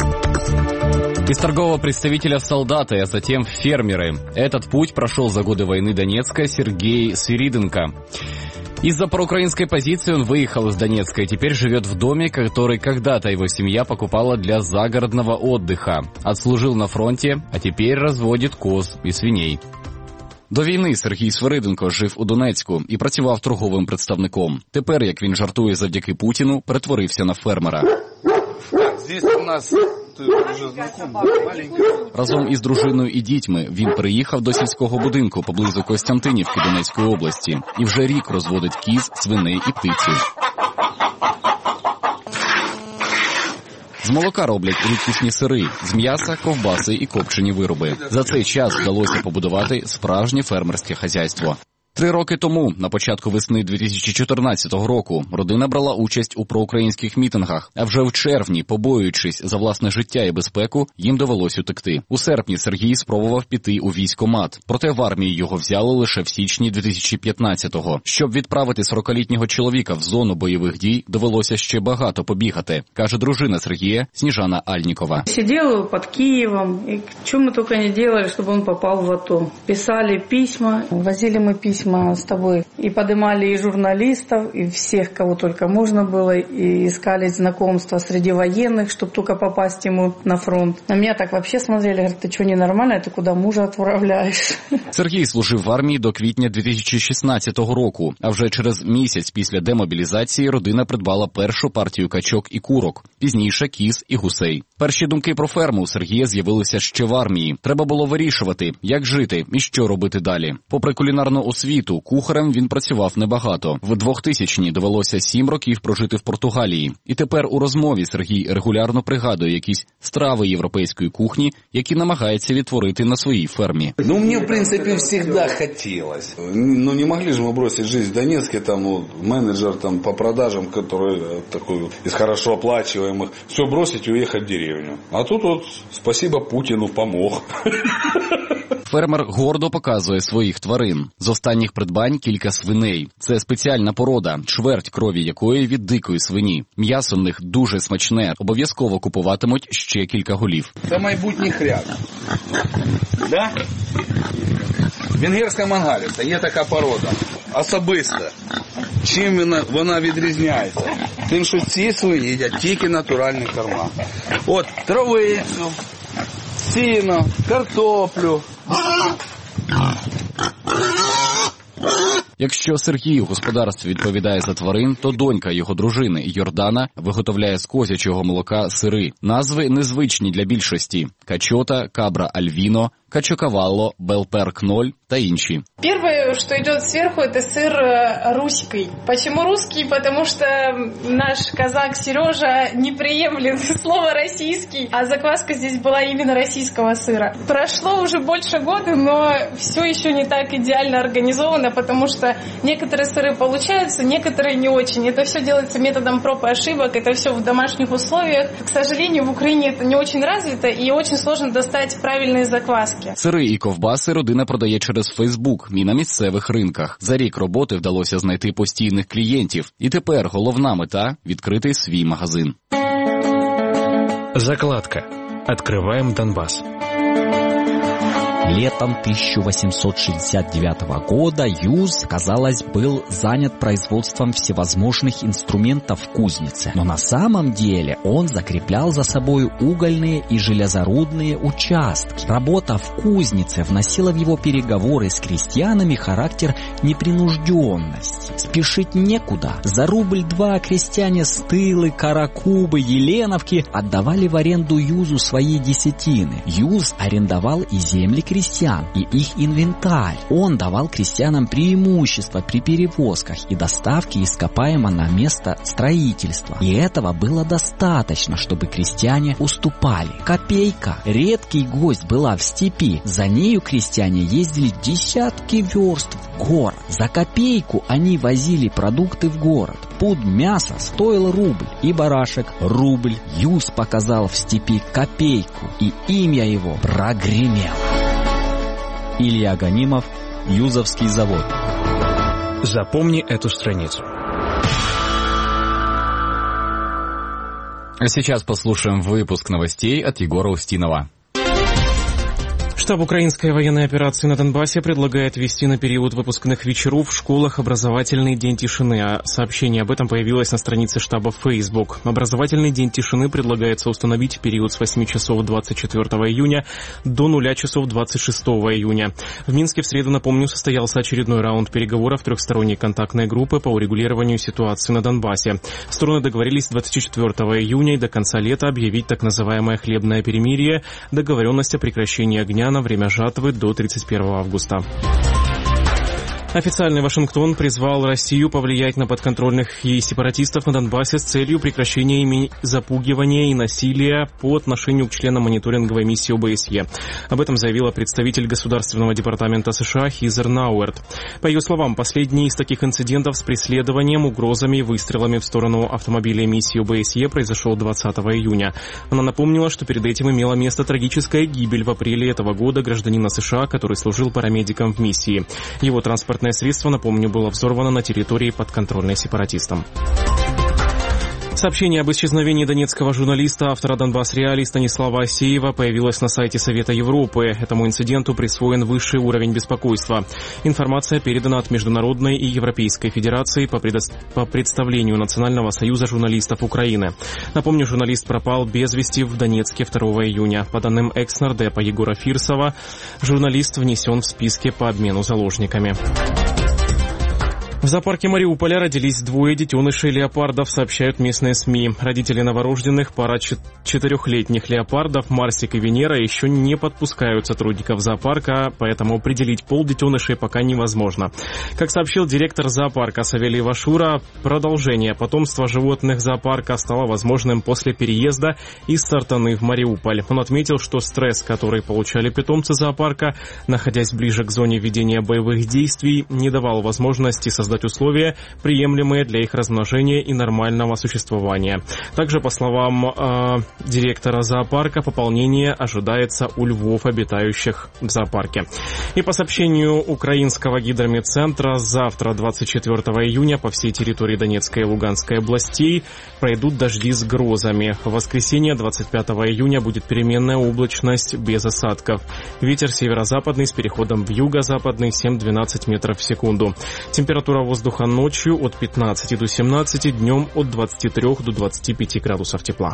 B: Из торгового представителя в солдаты, а затем в фермеры. Этот путь прошел за годы войны Донецка Сергей Свириденко. Из-за проукраинской позиции он выехал из Донецка и теперь живет в доме, который когда-то его семья покупала для загородного отдыха. Отслужил на фронте, а теперь разводит коз і свиней. До війни Сергій Свириденко жив у Донецьку і працював торговим представником. Тепер, як він жартує завдяки Путіну, перетворився на фермера.
V: Здесь у нас уже знакомый, маленький.
B: Разом із дружиною і дітьми він приїхав до сільського будинку поблизу Костянтинівки Донецької області і вже рік розводить кіз, свиней і птицю. З молока роблять рідкісні сири, з м'яса – ковбаси і копчені вироби. За цей час вдалося побудувати справжнє фермерське хазяйство. 3 роки тому, на початку весни 2014 року, родина брала участь у проукраїнських мітингах, а вже в червні, побоюючись за власне життя і безпеку, їм довелось утекти. У серпні Сергій спробував піти у військкомат, проте в армії його взяли лише в січні 2015-го. Щоб відправити 40-літнього чоловіка в зону бойових дій, довелося ще багато побігати, каже дружина Сергія Сніжана Альнікова.
W: Сидел под Киевом, и что мы только не делали, чтобы он попал в АТО. Писали письма, возили мы письма с тобой. И поднимали и журналистов, и всех, кого только можно было, и искали знакомства среди военных, чтобы только попасть ему на фронт. На меня так вообще смотрели, говорят, ты что, ненормально, ты куда мужа отправляешь?
B: Сергій служив в армії до квітня 2016 року, а вже через місяць після демобілізації родина придбала першу партію качок і курок, пізніше кіз і гусей. Перші думки про ферму у Сергія з'явилися ще в армії. Треба було вирішувати, як жити і що робити далі. Попри кулінарну освіту, освіту. Кухарем він працював небагато. В 2000-ні довелося 7 років прожити в Португалії. І тепер у розмові Сергій регулярно пригадує якісь страви європейської кухні, які намагається відтворити на своїй фермі.
V: Мне, в принципе, всегда хотелось. Не могли же мы бросить жизнь в Донецке, там, менеджер там, по продажам, который такой из хорошо оплачиваемых, все бросить и уехать в деревню. А тут спасибо Путину, помог.
B: Фермер гордо показує своїх тварин. З останніх придбань кілька свиней. Це спеціальна порода, чверть крові якої від дикої свині. М'ясо в них дуже смачне. Обов'язково купуватимуть ще кілька голів.
V: Це майбутній хряк. Да? Венгерська мангалівка, є така порода. Особисто. Чим вона відрізняється? Тим, що ці свині їдять тільки натуральні корма. От травицю, сіно, картоплю.
B: Якщо Сергій у господарстві відповідає за тварин, то донька його дружини Йордана виготовляє з козячого молока сири. Назви незвичні для більшості – качота, кабра альвіно, качокавалло, белперк 0 та інші.
E: Первое, что идет сверху, это сыр русский. Почему русский? Потому что наш казак Сережа не приемлет слово российский, а закваска здесь была именно российского сыра. Прошло уже больше года, но все еще не так идеально организовано, потому что некоторые сыры получаются, некоторые не очень. Это все делается методом проб и ошибок, это все в домашних условиях. К сожалению, в Украине это не очень развито и очень сложно достать правильные закваски.
B: Сири і ковбаси родина продає через Фейсбук і на місцевих ринках. За рік роботи вдалося знайти постійних клієнтів. І тепер головна мета – відкрити свій магазин.
A: Закладка. Открываем Донбасс.
F: Летом 1869 года Юз, казалось, был занят производством всевозможных инструментов в кузнице. Но на самом деле он закреплял за собой угольные и железорудные участки. Работа в кузнице вносила в его переговоры с крестьянами характер непринужденности. Спешить некуда. За рубль-два крестьяне с Тылы, Каракубы, Еленовки отдавали в аренду Юзу свои десятины. Юз арендовал и земли крестьян, и их инвентарь. Он давал крестьянам преимущество при перевозках и доставке ископаемого на место строительства. И этого было достаточно, чтобы крестьяне уступали. Копейка – редкий гость была в степи. За нею крестьяне ездили десятки верст в город. За копейку они возили продукты в город. Пуд мяса стоил рубль, и барашек – рубль. Юз показал в степи копейку, и имя его прогремело. Илья Ганимов, Юзовский завод.
A: Запомни эту страницу.
B: А сейчас послушаем выпуск новостей от Егора Устинова.
H: Штаб украинской военной операции на Донбассе предлагает ввести на период выпускных вечеров в школах образовательный день тишины. Сообщение об этом появилось на странице штаба в Facebook. Образовательный день тишины предлагается установить в период с 8 часов 24 июня до 0 часов 26 июня. В Минске в среду, напомню, состоялся очередной раунд переговоров трехсторонней контактной группы по урегулированию ситуации на Донбассе. Стороны договорились 24 июня и до конца лета объявить так называемое хлебное перемирие, договоренность о прекращении огня на время жатвы до 31 августа. Официальный Вашингтон призвал Россию повлиять на подконтрольных ей сепаратистов на Донбассе с целью прекращения ими запугивания и насилия по отношению к членам мониторинговой миссии ОБСЕ. Об этом заявила представитель Государственного департамента США Хизер Науэрт. По ее словам, последний из таких инцидентов с преследованием, угрозами и выстрелами в сторону автомобиля миссии ОБСЕ произошел 20 июня. Она напомнила, что перед этим имела место трагическая гибель в апреле этого года гражданина США, который служил парамедиком в миссии. Его транспортное средство, напомню, было взорвано на территории, подконтрольной сепаратистам. Сообщение об исчезновении донецкого журналиста, автора «Донбасс Реалий» Станислава Асеева появилось на сайте Совета Европы. Этому инциденту присвоен высший уровень беспокойства. Информация передана от Международной и Европейской Федерации по представлению Национального союза журналистов Украины. Напомню, журналист пропал без вести в Донецке 2 июня. По данным экс-нардепа Егора Фирсова, журналист внесен в списки по обмену заложниками. В зоопарке Мариуполя родились двое детенышей леопардов, сообщают местные СМИ. Родители новорожденных, пара 4-летних леопардов, Марсик и Венера, еще не подпускают сотрудников зоопарка, поэтому определить пол детенышей пока невозможно. Как сообщил директор зоопарка Савелий Вашура, продолжение потомства животных зоопарка стало возможным после переезда из Сартаны в Мариуполь. Он отметил, что стресс, который получали питомцы зоопарка, находясь ближе к зоне ведения боевых действий, не давал возможности создать условия, приемлемые для их размножения и нормального существования. Также, по словам директора зоопарка, пополнение ожидается у львов, обитающих в зоопарке. И по сообщению украинского гидрометцентра, завтра, 24 июня, по всей территории Донецкой и Луганской областей пройдут дожди с грозами. В воскресенье, 25 июня, будет переменная облачность без осадков. Ветер северо-западный с переходом в юго-западный 7-12 метров в секунду. Температура воздуха ночью от 15 до 17, днем от 23 до 25 градусов тепла.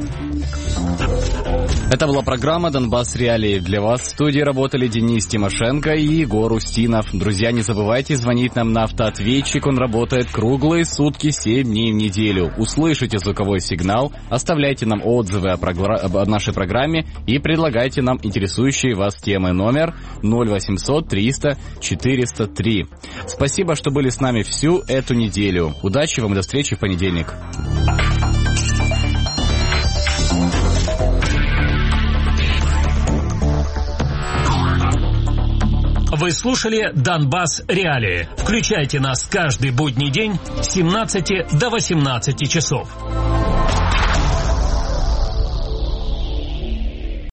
B: Это была программа «Донбасс Реалии». Для вас в студии работали Денис Тимошенко и Егор Устинов. Друзья, не забывайте звонить нам на автоответчик. Он работает круглые сутки, 7 дней в неделю. Услышите звуковой сигнал, оставляйте нам отзывы о нашей программе и предлагайте нам интересующие вас темы. Номер 0800 300 403. Спасибо, что были с нами всю эту неделю. Удачи вам и до встречи в понедельник.
A: Вы слушали «Донбасс Реалии». Включайте нас каждый будний день с 17 до 18 часов.